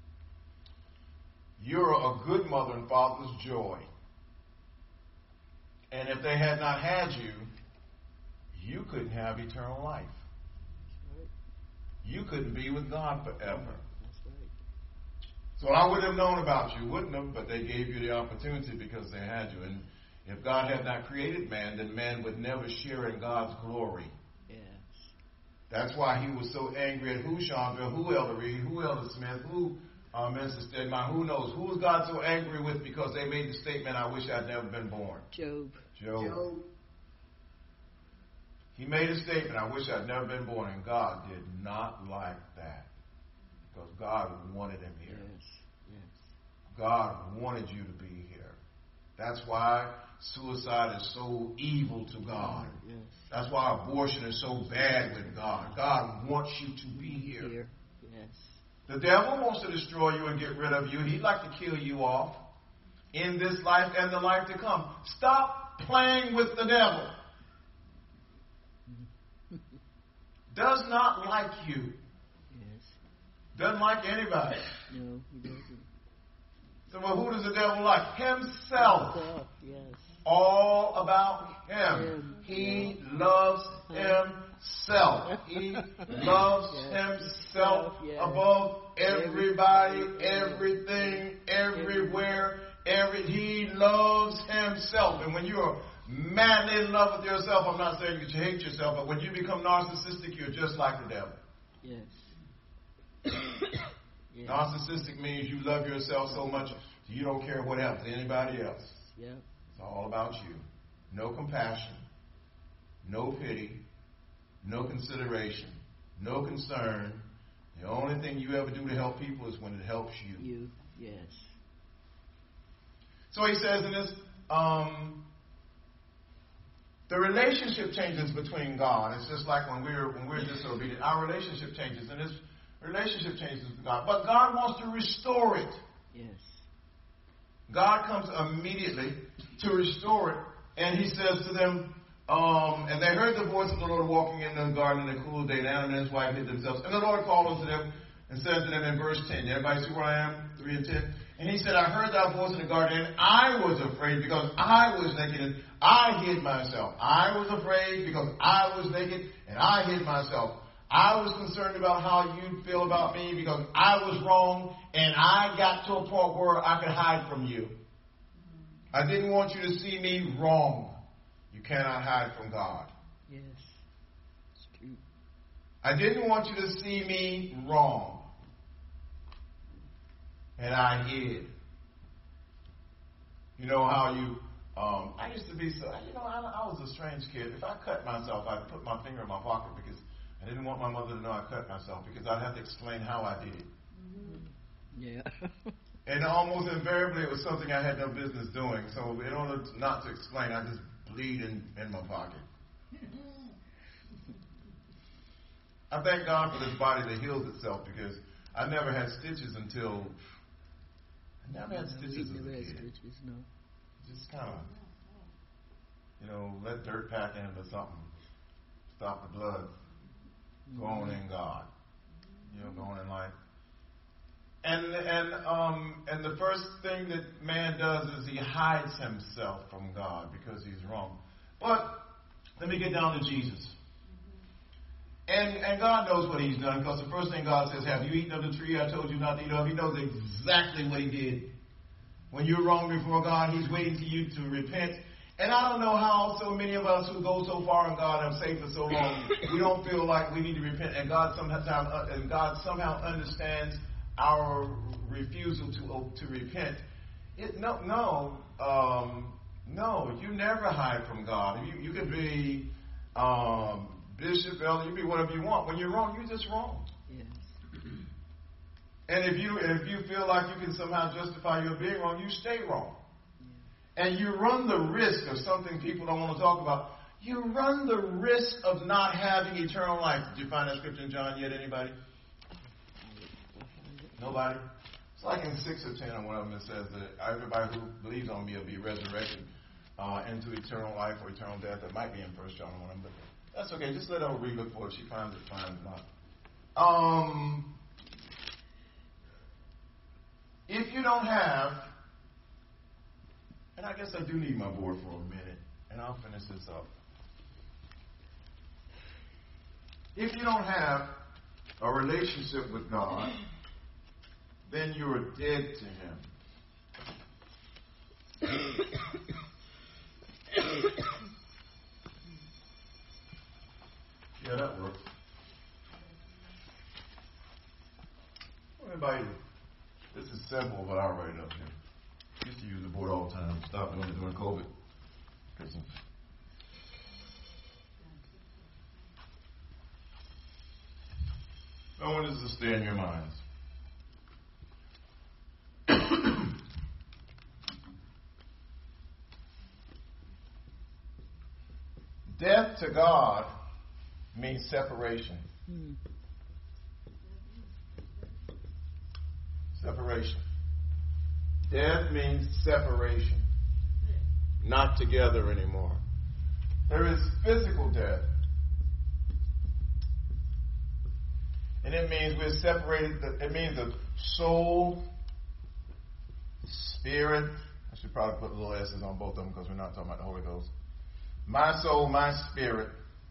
You're a good mother and father's joy. And if they had not had you, you couldn't have eternal life. That's right. You couldn't be with God forever. That's right. So I would have known about you, wouldn't have, but they gave you the opportunity because they had you. And if God had not created man, then man would never share in God's glory. Yes. That's why he was so angry at who, Chandra, who Elder Reed, who Elder Smith, who Minister Stedman, who knows? Who was God so angry with because they made the statement, I wish I'd never been born? Job. He made a statement, I wish I'd never been born, and God did not like that because God wanted him here. Yes. God wanted you to be here. That's why suicide is so evil to God. Yes. That's why abortion is so bad with God. God wants you to be here. Yes. The devil wants to destroy you and get rid of you. He'd like to kill you off in this life and the life to come. Stop playing with the devil. Does not like you. Yes. Doesn't like anybody. No, he doesn't. So, well, who does the devil like? Himself. Yes. All about him. He loves himself. He loves himself above everybody, everything, everywhere. He loves himself. And when you're madly in love with yourself, I'm not saying that you hate yourself, but when you become narcissistic, you're just like the devil. Yes. Yes. Narcissistic means you love yourself so much you don't care what happens to anybody else. Yep. It's all about you. No compassion, no pity, no consideration, no concern. The only thing you ever do to help people is when it helps you. You, yes. So he says in this, the relationship changes between God. It's just like when we're disobedient. Our relationship changes, and this relationship changes with God. But God wants to restore it. Yes. God comes immediately to restore it, and he says to them, and they heard the voice of the Lord walking in the garden in the cool day, and Adam and his wife hid themselves. And the Lord called unto them and said to them in verse 10, everybody see where I am? 3 and 10. And he said, I heard thy voice in the garden, and I was afraid because I was naked, and I hid myself. I was afraid because I was naked, and I hid myself. I was concerned about how you'd feel about me because I was wrong, and I got to a point where I could hide from you. I didn't want you to see me wrong. You cannot hide from God. Yes, it's true. I didn't want you to see me wrong. And I hid. You know how you, I used to be so, I was a strange kid. If I cut myself, I'd put my finger in my pocket because I didn't want my mother to know I cut myself because I'd have to explain how I did it. Yeah. And almost invariably, it was something I had no business doing. So in order not to explain, I just bleed in my pocket. I thank God for this body that heals itself because I never had stitches until... I never had stitches as a kid. Stitches, no. Just kind of, let dirt pack into something. Stop the blood going in God. Going in life. And the first thing that man does is he hides himself from God because he's wrong. But let me get down to Jesus. And God knows what he's done, because the first thing God says, have you eaten of the tree I told you not to eat of? He knows exactly what he did. When you're wrong before God, he's waiting for you to repent. And I don't know how so many of us who go so far in God have stayed for so long, we don't feel like we need to repent, and God somehow understands our refusal to repent. No, you never hide from God. You can be bishop, elder, you be whatever you want. When you're wrong, you're just wrong. Yes. And if you feel like you can somehow justify your being wrong, you stay wrong. Yeah. And you run the risk of something people don't want to talk about. You run the risk of not having eternal life. Did you find that scripture in John yet, anybody? Nobody? It's like in 6 or 10 or one of them, it says that everybody who believes on me will be resurrected into eternal life or eternal death. That might be in 1 John 1, but that's okay. Just let her read for it. She finds it, finds it not. If you don't have, and I guess I do need my board for a minute, and I'll finish this up. If you don't have a relationship with God, then you are dead to him. Yeah, that works. Everybody, this is simple, but I'll write it up here. I used to use the board all the time. Stopped doing it during COVID. I want this to stay in your minds. Death to God means separation. Separation. Death means separation. Not together anymore. There is physical death. And it means we're separated. It means the soul, spirit. I should probably put little S's on both of them because we're not talking about the Holy Ghost. My soul, my spirit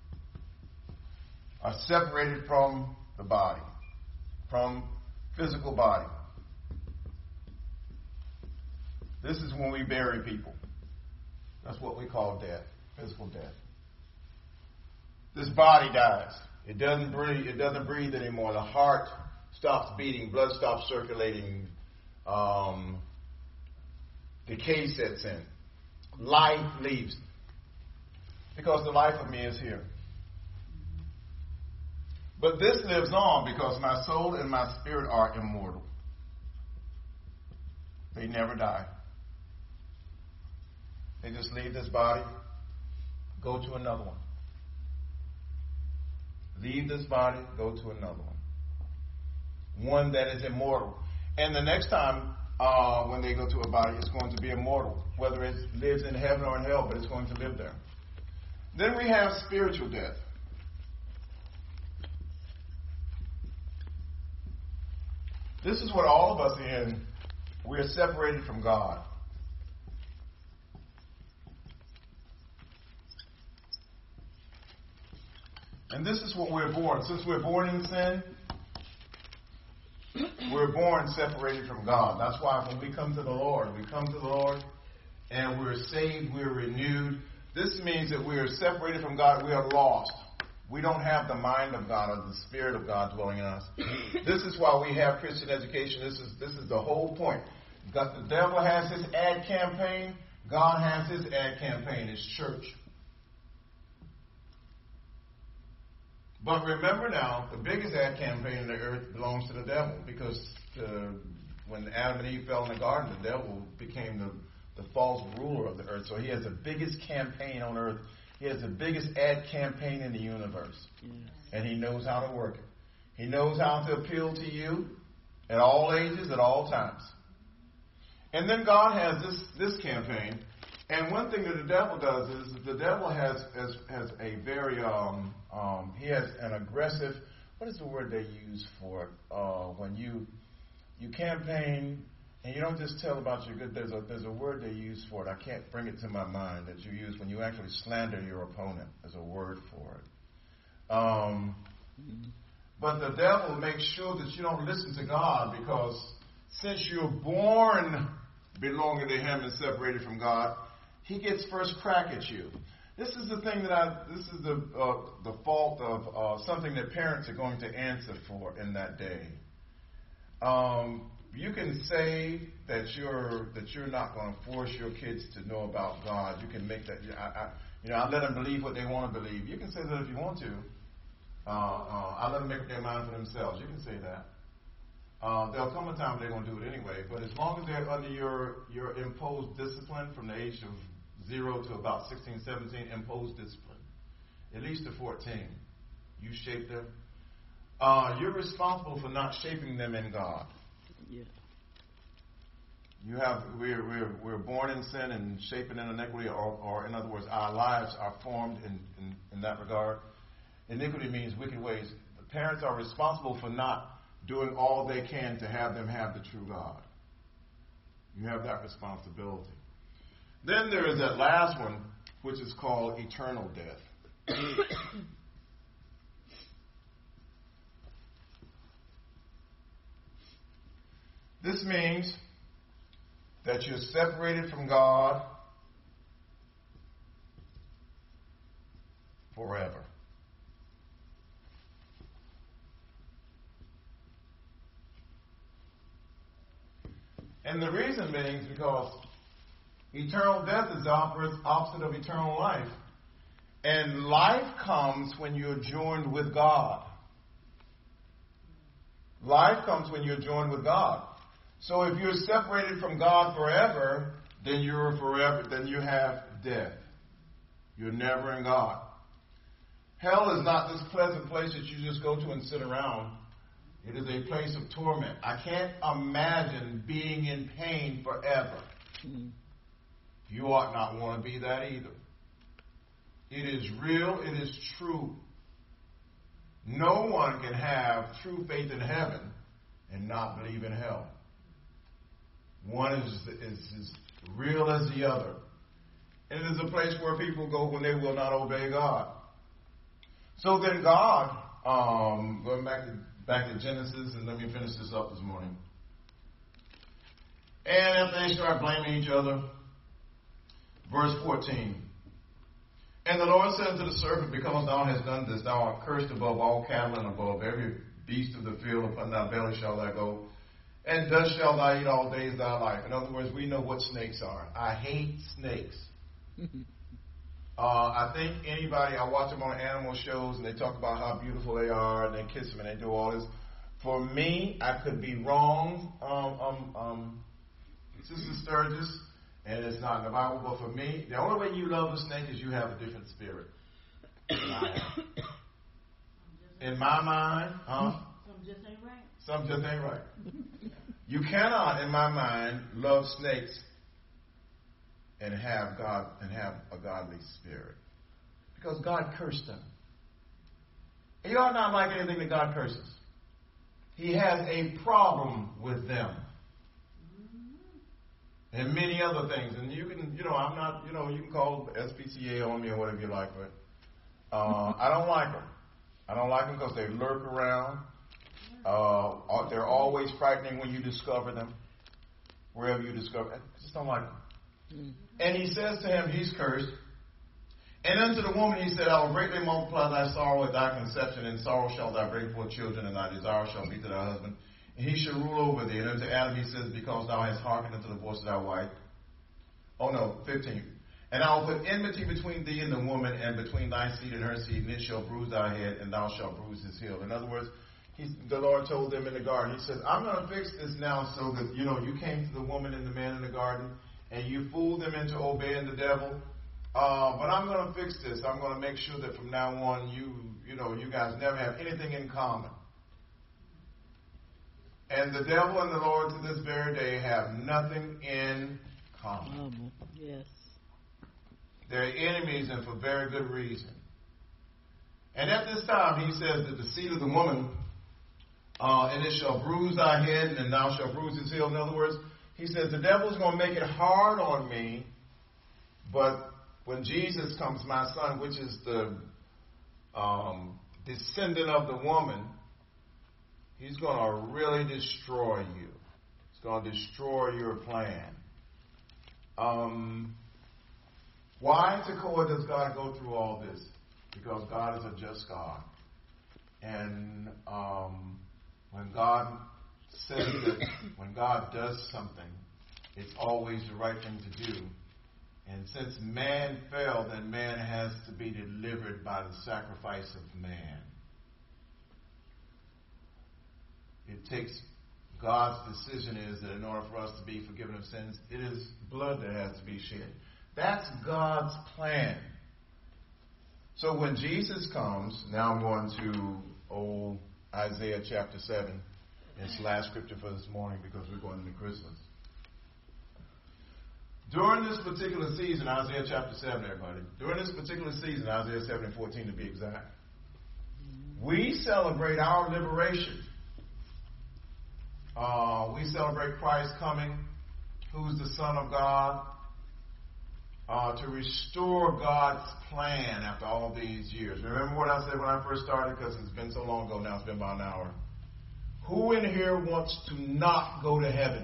are separated from the body, from physical body. This is when we bury people. That's what we call death, physical death. This body dies. It doesn't breathe anymore. The heart stops beating, blood stops circulating, decay sets in. Life leaves. Because the life of me is here. But this lives on because my soul and my spirit are immortal. They never die. They just leave this body, go to another one. Leave this body, go to another one. One that is immortal. And the next time when they go to a body, it's going to be immortal. Whether it lives in heaven or in hell, but it's going to live there. Then we have spiritual death. This is what all of us are in. We are separated from God. And this is what we're born. Since we're born in sin, we're born separated from God. That's why when we come to the Lord and we're saved, we're renewed. This means that we are separated from God. We are lost. We don't have the mind of God or the Spirit of God dwelling in us. This is why we have Christian education. This is the whole point. The devil has his ad campaign. God has his ad campaign. It's church. But remember now, the biggest ad campaign in the earth belongs to the devil, because when Adam and Eve fell in the garden, the devil became the false ruler of the earth. So he has the biggest campaign on earth. He has the biggest ad campaign in the universe. Yes. And he knows how to work it. He knows how to appeal to you at all ages, at all times. And then God has this campaign. And one thing that the devil does is the devil has a very, he has an aggressive, what is the word they use for it? When you campaign and you don't just tell about your good, there's a word they use for it. I can't bring it to my mind that you use when you actually slander your opponent. There's a word for it. But the devil makes sure that you don't listen to God, because since you're born belonging to him and separated from God, he gets first crack at you. This is the thing this is the fault of something that parents are going to answer for in that day. You can say that you're not going to force your kids to know about God. You can make that. I let them believe what they want to believe. You can say that if you want to. I let them make up their mind for themselves. You can say that. There'll come a time when they're going to do it anyway. But as long as they're under your imposed discipline from the age of 0 to about 16, 17, imposed discipline, at least to 14, you shape them. You're responsible for not shaping them in God. Yeah. We're born in sin and shaping in iniquity, or in other words, our lives are formed in that regard. Iniquity means wicked ways. The parents are responsible for not doing all they can to have them have the true God. You have that responsibility. Then there is that last one, which is called eternal death. This means that you're separated from God forever. And the reason being is because eternal death is the opposite of eternal life. And life comes when you're joined with God. Life comes when you're joined with God. So if you're separated from God forever, then you have death. You're never in God. Hell is not this pleasant place that you just go to and sit around. It is a place of torment. I can't imagine being in pain forever. You ought not want to be that either. It is real. It is true. No one can have true faith in heaven and not believe in hell. One is as real as the other. And it is a place where people go when they will not obey God. So then God, going back to Genesis, and let me finish this up this morning. And after they start blaming each other, verse 14. And the Lord said unto the serpent, because thou hast done this, thou art cursed above all cattle and above every beast of the field. Upon thy belly shall thou go, and dust shalt thou eat all days of thy life. In other words, we know what snakes are. I hate snakes. I think I watch them on animal shows, and they talk about how beautiful they are, and they kiss them, and they do all this. For me, I could be wrong, Sister Sturgis, and it's not in the Bible, but for me, the only way you love a snake is you have a different spirit than I have. In my mind, Some just ain't right. Some just ain't right. You cannot, in my mind, love snakes and have a godly spirit, because God cursed them. You ought not like anything that God curses. He has a problem with them. And many other things. And you can, I'm not, you can call SPCA on me or whatever you like, but I don't like them. I don't like them because they lurk around. They're always frightening when you discover them. Wherever you discover, I just don't like them. And he says to him, he's cursed. And unto the woman he said, I will greatly multiply thy sorrow at thy conception, and sorrow shalt thou bring forth children, and thy desire shall be to thy husband, and he shall rule over thee. And unto Adam he says, because thou hast hearkened unto the voice of thy wife. 15. And I will put enmity between thee and the woman, and between thy seed and her seed, and it shall bruise thy head, and thou shalt bruise his heel. In other words, the Lord told them in the garden, he says, I'm going to fix this now so that, you came to the woman and the man in the garden, and you fooled them into obeying the devil. But I'm going to fix this. I'm going to make sure that from now on, you guys never have anything in common. And the devil and the Lord to this very day have nothing in common. Yes. They're enemies, and for very good reason. And at this time, he says that the seed of the woman, and it shall bruise thy head, and thou shalt bruise his heel. In other words, he says the devil's going to make it hard on me, but when Jesus comes, my son, which is the descendant of the woman, he's going to really destroy you. He's going to destroy your plan. Why, Tekoa, does God go through all this? Because God is a just God. And when God says that, when God does something, it's always the right thing to do. And since man fell, then man has to be delivered by the sacrifice of man. It takes, God's decision is that in order for us to be forgiven of sins, it is blood that has to be shed. That's God's plan. So when Jesus comes, now I'm going to Isaiah chapter 7. It's the last scripture for this morning because we're going into Christmas. During this particular season, Isaiah chapter 7, everybody. During this particular season, Isaiah 7 and 14 to be exact, we celebrate our liberation. We celebrate Christ coming, who's the Son of God, to restore God's plan after all these years. Remember what I said when I first started, because it's been so long ago now, it's been about an hour. Who in here wants to not go to heaven?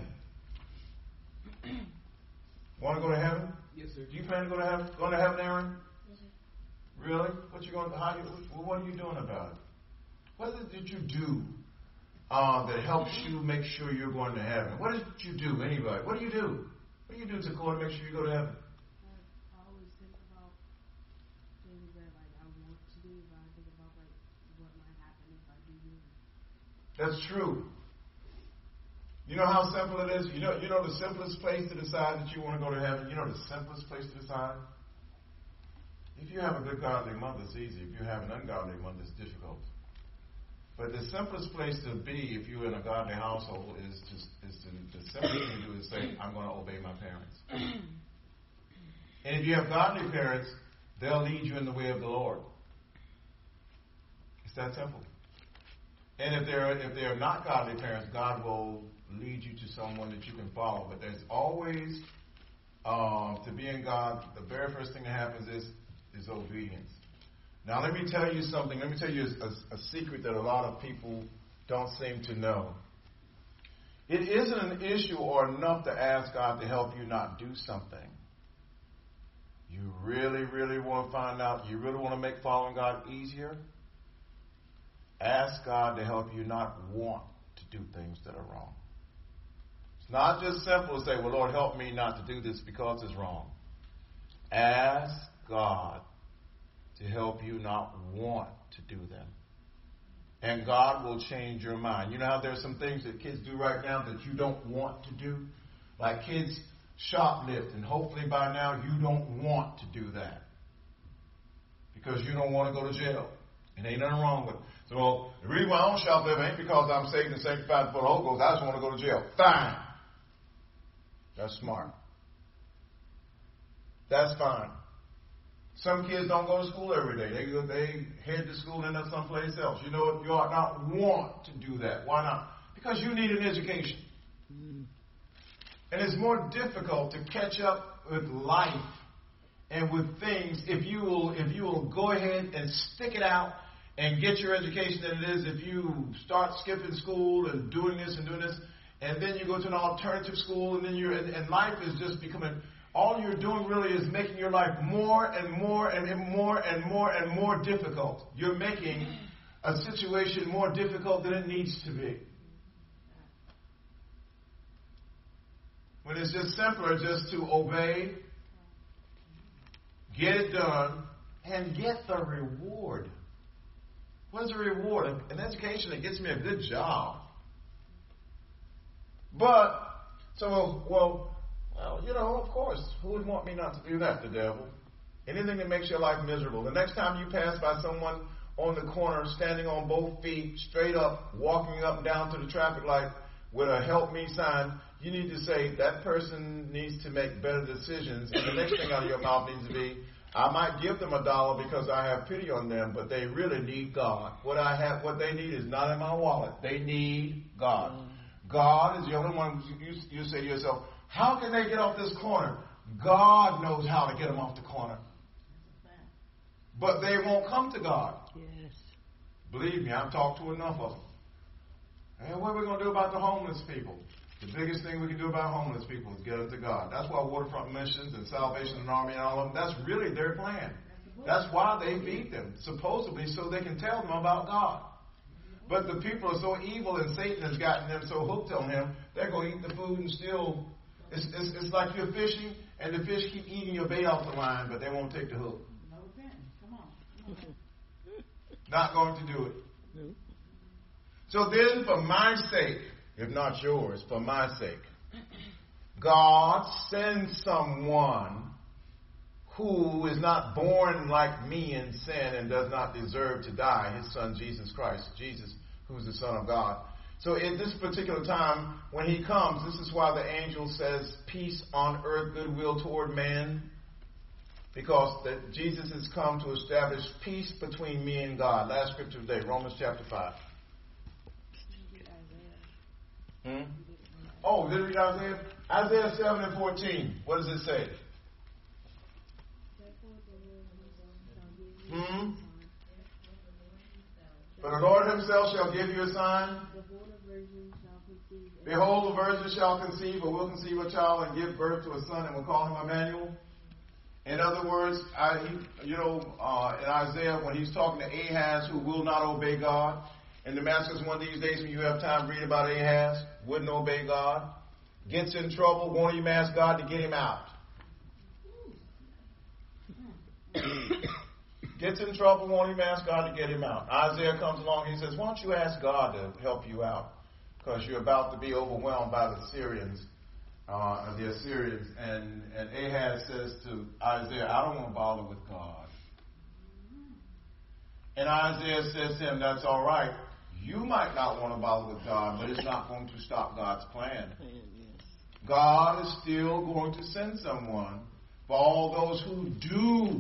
Want to go to heaven? Yes, sir. Do you plan to go to heaven? Going to heaven, Aaron? Yes, sir. Really? What are you doing about it? What is it that you do that helps you make sure you're going to heaven? What did you do, anybody? What do you do? What do you do to go and make sure you go to heaven? I always think about things that I want to do. I think about what might happen if I do it. That's true. You know how simple it is? You know the simplest place to decide that you want to go to heaven? You know the simplest place to decide? If you have a good godly mother, it's easy. If you have an ungodly mother, it's difficult. But the simplest place to be if you're in a godly household is the simplest thing to do is say, I'm going to obey my parents. And if you have godly parents, they'll lead you in the way of the Lord. It's that simple. And if they're not godly parents, God will lead you to someone that you can follow. But there's always, to be in God, the very first thing that happens is obedience. Now let me tell you something. Let me tell you a secret that a lot of people don't seem to know. It isn't an issue or enough to ask God to help you not do something. You really, really want to find out, you really want to make following God easier? Ask God to help you not want to do things that are wrong. It's not just simple to say, well, Lord, help me not to do this because it's wrong. Ask God to help you not want to do them. And God will change your mind. You know how there's some things that kids do right now that you don't want to do? Like kids shoplift, and hopefully by now you don't want to do that. Because you don't want to go to jail. And ain't nothing wrong with it. So the reason why I don't shoplift ain't because I'm saved and sanctified for the Holy Ghost. I just want to go to jail. Fine. That's smart. That's fine. Some kids don't go to school every day. They head to school and end up someplace else. You know what? You ought not want to do that. Why not? Because you need an education. And it's more difficult to catch up with life and with things if you will go ahead and stick it out and get your education than it is if you start skipping school and doing this, and then you go to an alternative school, and then and life is just becoming. All you're doing really is making your life more and more and more and more and more difficult. You're making a situation more difficult than it needs to be. When it's just simpler just to obey get it done, and get the reward. What is the reward? An education that gets me a good job. But, well, of course, who would want me not to do that? The devil. Anything that makes your life miserable. The next time you pass by someone on the corner, standing on both feet, straight up, walking up and down to the traffic light with a help me sign, you need to say, that person needs to make better decisions. And the next thing out of your mouth needs to be, I might give them $1 because I have pity on them, but they really need God. What they need is not in my wallet. They need God. God is the only one. You say to yourself, how can they get off this corner? God knows how to get them off the corner. But they won't come to God. Yes. Believe me, I've talked to enough of them. And what are we going to do about the homeless people? The biggest thing we can do about homeless people is get them to God. That's why Waterfront Missions and Salvation Army and all of them, that's really their plan. That's why they feed them, supposedly so they can tell them about God. But the people are so evil and Satan has gotten them so hooked on him, they're going to eat the food and still, it's like you're fishing and the fish keep eating your bait off the line, but they won't take the hook. No offense. Come on. Not going to do it. No. So then, for my sake, if not yours, for my sake, God sends someone who is not born like me in sin and does not deserve to die, his son Jesus Christ, Jesus, who's the Son of God. So at this particular time, when he comes, this is why the angel says, peace on earth, goodwill toward man, because that Jesus has come to establish peace between me and God. Last scripture today, Romans chapter 5. Oh, did we read Isaiah? Isaiah 7 and 14. What does it say? For the Lord himself shall give you a sign. Behold, a virgin shall conceive, or will conceive a child, and give birth to a son, and will call him Emmanuel. In other words, in Isaiah, when he's talking to Ahaz, who will not obey God, in Damascus, one of these days when you have time, read about Ahaz, wouldn't obey God, gets in trouble, won't even ask God to get him out. Gets in trouble, won't even ask God to get him out. Isaiah comes along, he says, why don't you ask God to help you out? Because you're about to be overwhelmed by the Assyrians. And Ahaz says to Isaiah, I don't want to bother with God. And Isaiah says to him, that's all right. You might not want to bother with God, but it's not going to stop God's plan. God is still going to send someone for all those who do,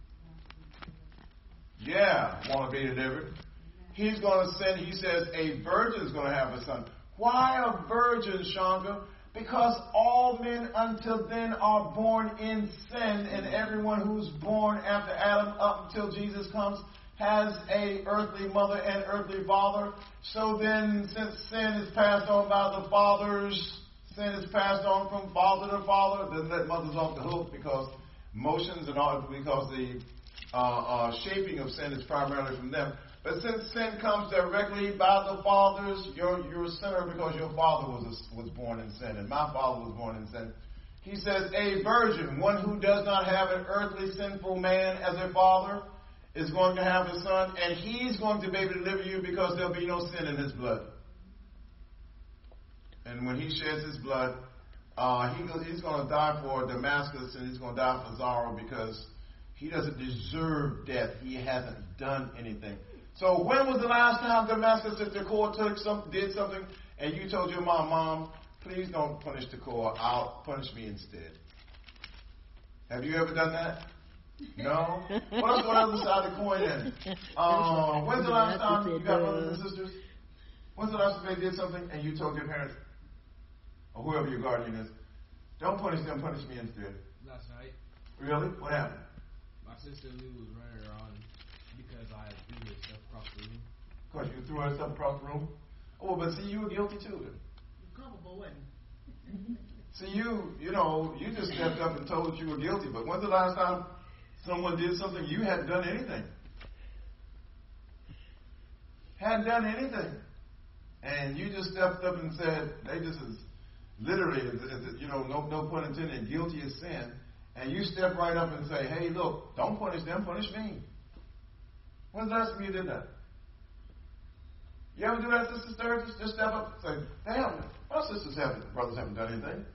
want to be delivered. He's going to send, he says, a virgin is going to have a son. Why a virgin, Shonda? Because all men until then are born in sin, and everyone who's born after Adam up until Jesus comes has a earthly mother and earthly father. So then, since sin is passed on by the fathers, sin is passed on from father to father, doesn't let mothers off the hook because motions and all, because the shaping of sin is primarily from them. But since sin comes directly by the fathers, you're a sinner because your father was born in sin, and my father was born in sin. He says, a virgin, one who does not have an earthly sinful man as a father, is going to have a son, and he's going to be able to deliver you because there'll be no sin in his blood. And when he sheds his blood, he's going to die for Damascus, and he's going to die for Zara because he doesn't deserve death. He hasn't done anything. So when was the last time Damascus at the court did something, and you told your Mom, please don't punish the court. I'll punish me instead. Have you ever done that? No? Well, let's go on the other side of the coin then. When's the last time you got brothers and sisters? When's the last time they did something and you told your parents, or whoever your guardian is, don't punish them, punish me instead? Last night. Really? What happened? My sister Lou was running around because I threw her stuff across the room. Because you threw her stuff across the room? Oh, but see, you were guilty too then. Culpable, wasn't See, you just stepped up and told that you were guilty. But when's the last time someone did something you hadn't done anything? Hadn't done anything. And you just stepped up and said, they just is literally, no pun intended, guilty as sin. and you step right up and say, hey, look, don't punish them, punish me. When's the last time you did that? You ever do that, Sister Sturgis? Just step up and say, damn, my brothers haven't done anything.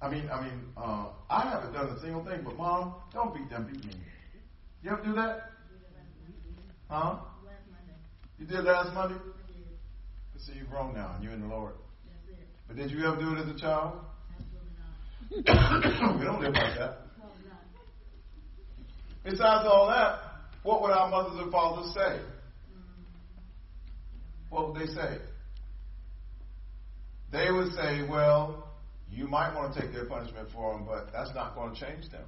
I haven't done a single thing, but Mom, don't beat them, beat me. You ever do that? Huh? Last Monday. You did last Monday? I did. So you're grown now, and you're in the Lord. That's it. But did you ever do it as a child? Absolutely not. We don't live like that. Probably not. Besides all that, what would our mothers and fathers say? What would they say? They would say, well, you might want to take their punishment for them, but that's not going to change them.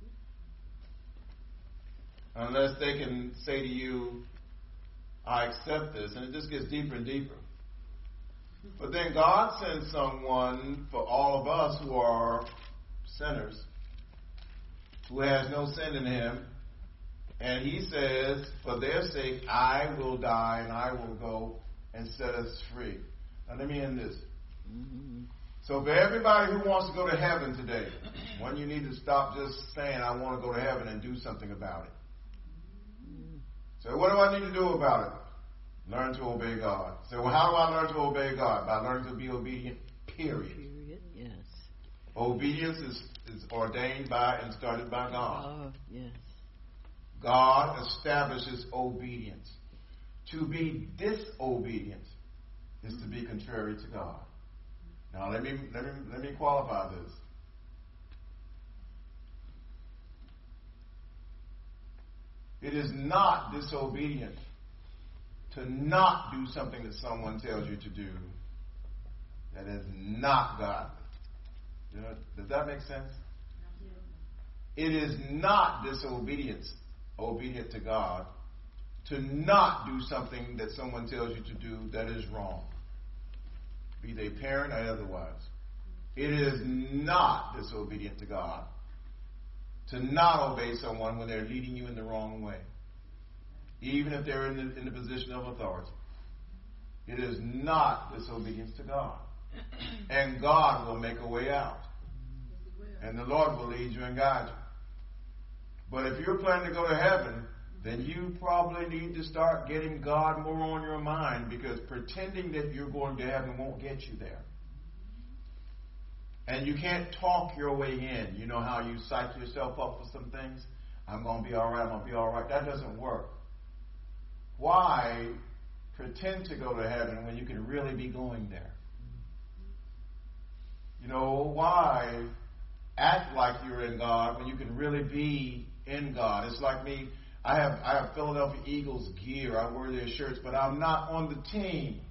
Unless they can say to you, I accept this. And it just gets deeper and deeper. But then God sends someone for all of us who are sinners, who has no sin in him. And he says, for their sake, I will die and I will go and set us free. Now let me end this. Mm-hmm. So for everybody who wants to go to heaven today, one, you need to stop just saying, I want to go to heaven, and do something about it. So what do I need to do about it? Learn to obey God. So well, how do I learn to obey God? By learning to be obedient, period. Yes. Obedience is ordained by and started by God. Yes. God establishes obedience. To be disobedient is to be contrary to God. Now let me qualify this. It is not disobedient to not do something that someone tells you to do that is not godly. You know, does that make sense? It is not disobedience, obedient to God, to not do something that someone tells you to do that is wrong, be they parent or otherwise. It is not disobedient to God to not obey someone when they're leading you in the wrong way, even if they're in the position of authority. It is not disobedience to God. And God will make a way out. And the Lord will lead you and guide you. But if you're planning to go to heaven, then you probably need to start getting God more on your mind, because pretending that you're going to heaven won't get you there. And you can't talk your way in. You know how you psych yourself up for some things? I'm going to be all right, I'm going to be all right. That doesn't work. Why pretend to go to heaven when you can really be going there? You know, why act like you're in God when you can really be in God? It's like me. I have Philadelphia Eagles gear. I wear their shirts, but I'm not on the team.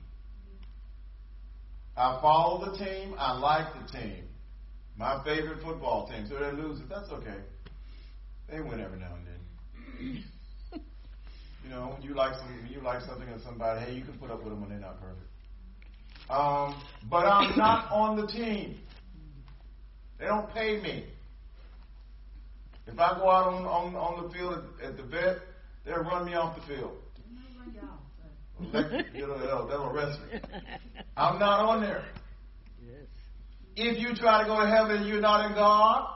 I follow the team. I like the team. My favorite football team. So they lose it. That's okay. They win every now and then. You know, you like something in somebody. Hey, you can put up with them when they're not perfect. But I'm not on the team. They don't pay me. If I go out on the field at the vet, they'll run me off the field. They'll arrest me. I'm not on there. Yes. If you try to go to heaven and you're not in God,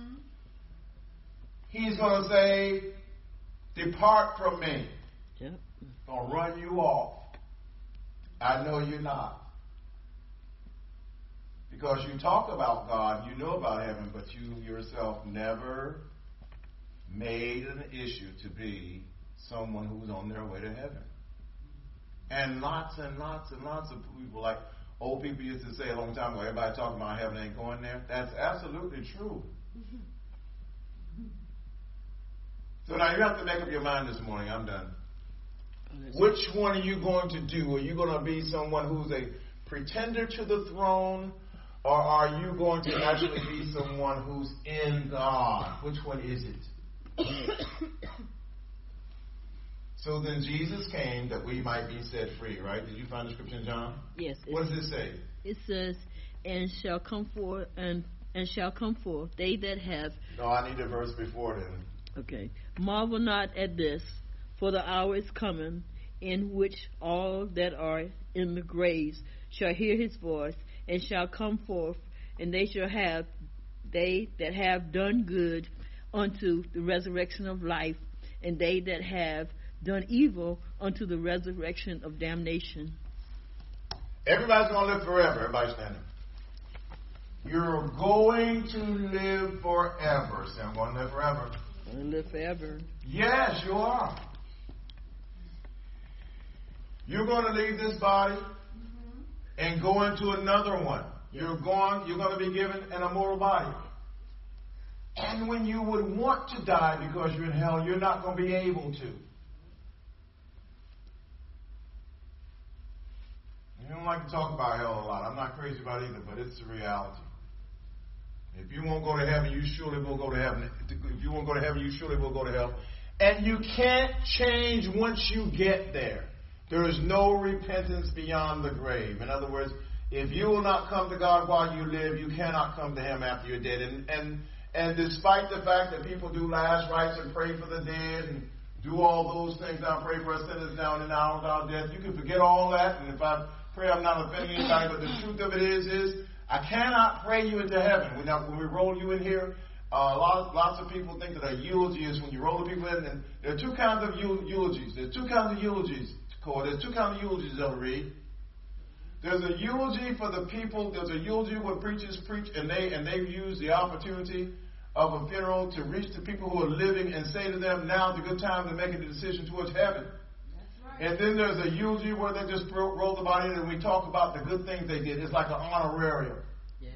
He's going to say, depart from me. Yep. Going to run you off. I know you're not. Because you talk about God, you know about heaven, but you yourself never made an issue to be someone who's on their way to heaven. And lots and lots and lots of people, like old people used to say a long time ago, everybody talking about heaven ain't going there. That's absolutely true. So now you have to make up your mind this morning. I'm done. Which one are you going to do? Are you going to be someone who's a pretender to the throne, or are you going to actually be someone who's in God? Which one is it? So then Jesus came that we might be set free, right? Did you find the scripture in John? Yes. What does it say? It says, and shall come forth they that have. No, I need a verse before then. Okay. Marvel not at this, for the hour is coming, in which all that are in the graves shall hear his voice, and shall come forth, and they that have done good unto the resurrection of life, and they that have done evil unto the resurrection of damnation. Everybody's going to live forever. Everybody standing. You're going to live forever. Say, I'm going to live forever. And live forever. Yes, you are. You're going to leave this body and go into another one. You're going to be given an immortal body. And when you would want to die because you're in hell, you're not going to be able to. You don't like to talk about hell a lot. I'm not crazy about it either, but it's the reality. If you won't go to heaven, you surely will go to heaven. If you won't go to heaven, you surely will go to hell. And you can't change once you get there. There is no repentance beyond the grave. In other words, if you will not come to God while you live, you cannot come to Him after you're dead. And despite the fact that people do last rites and pray for the dead and do all those things, now pray for us sinners down in the hour of our death, you can forget all that. And if I pray, I'm not offending anybody, but the truth of it is I cannot pray you into heaven. When we roll you in here, lots of people think that a eulogy is when you roll the people in. And there are two kinds of eulogies. There's two kinds of eulogies, Cora. There's two kinds of eulogies they'll read. There's a eulogy for the people. There's a eulogy where preachers preach, and they use the opportunity of a funeral to reach the people who are living and say to them, now's a good time to make a decision towards heaven. And then there's a eulogy where they just roll the body in and we talk about the good things they did. It's like an honorarium. Yes.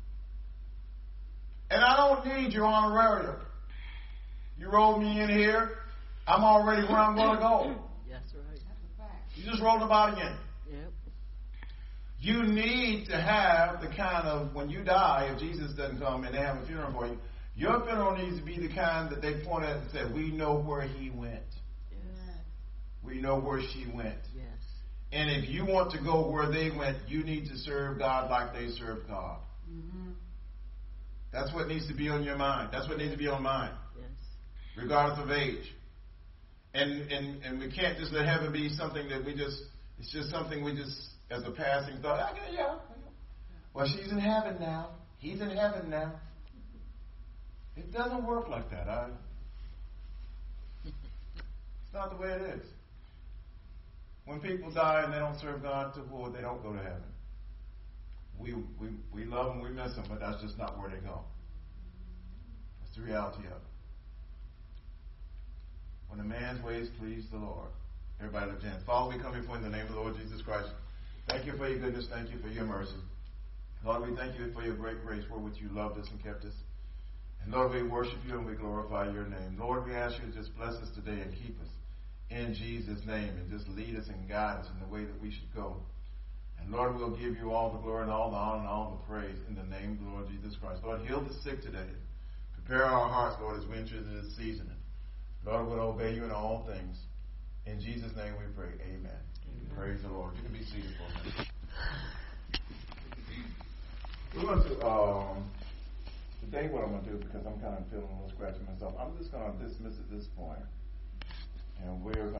And I don't need your honorarium. You roll me in here, I'm already where I'm going to go. That's right. You just roll the body in. Yep. You need to have the kind of, when you die, if Jesus doesn't come and they have a funeral for you, your funeral needs to be the kind that they point at and say, we know where he went. We know where she went. Yes. And if you want to go where they went, you need to serve God like they served God. Mm-hmm. That's what needs to be on your mind. That's what needs to be on mine. Yes. Regardless of age. And we can't just let heaven be something that it's just something we just, as a passing thought, yeah. Well, she's in heaven now. He's in heaven now. It doesn't work like that. It's not the way it is. When people die and they don't serve God to the Lord, they don't go to heaven. We love them, we miss them, but that's just not where they go. That's the reality of it. When a man's ways please the Lord. Everybody lift your hands. Father, we come before you in the name of the Lord Jesus Christ. Thank you for your goodness. Thank you for your mercy. Lord, we thank you for your great grace wherewith you loved us and kept us. And Lord, we worship you and we glorify your name. Lord, we ask you to just bless us today and keep us in Jesus' name and just lead us and guide us in the way that we should go. And Lord, we'll give you all the glory and all the honor and all the praise in the name of the Lord Jesus Christ. Lord, heal the sick today. Prepare our hearts, Lord, as we enter into this season. Lord, we'll obey you in all things. In Jesus' name we pray. Amen. Praise the Lord. You can be seated for a minute. We're going to, today what I'm going to do, because I'm kind of feeling a little scratchy myself, I'm just going to dismiss at this point. And we're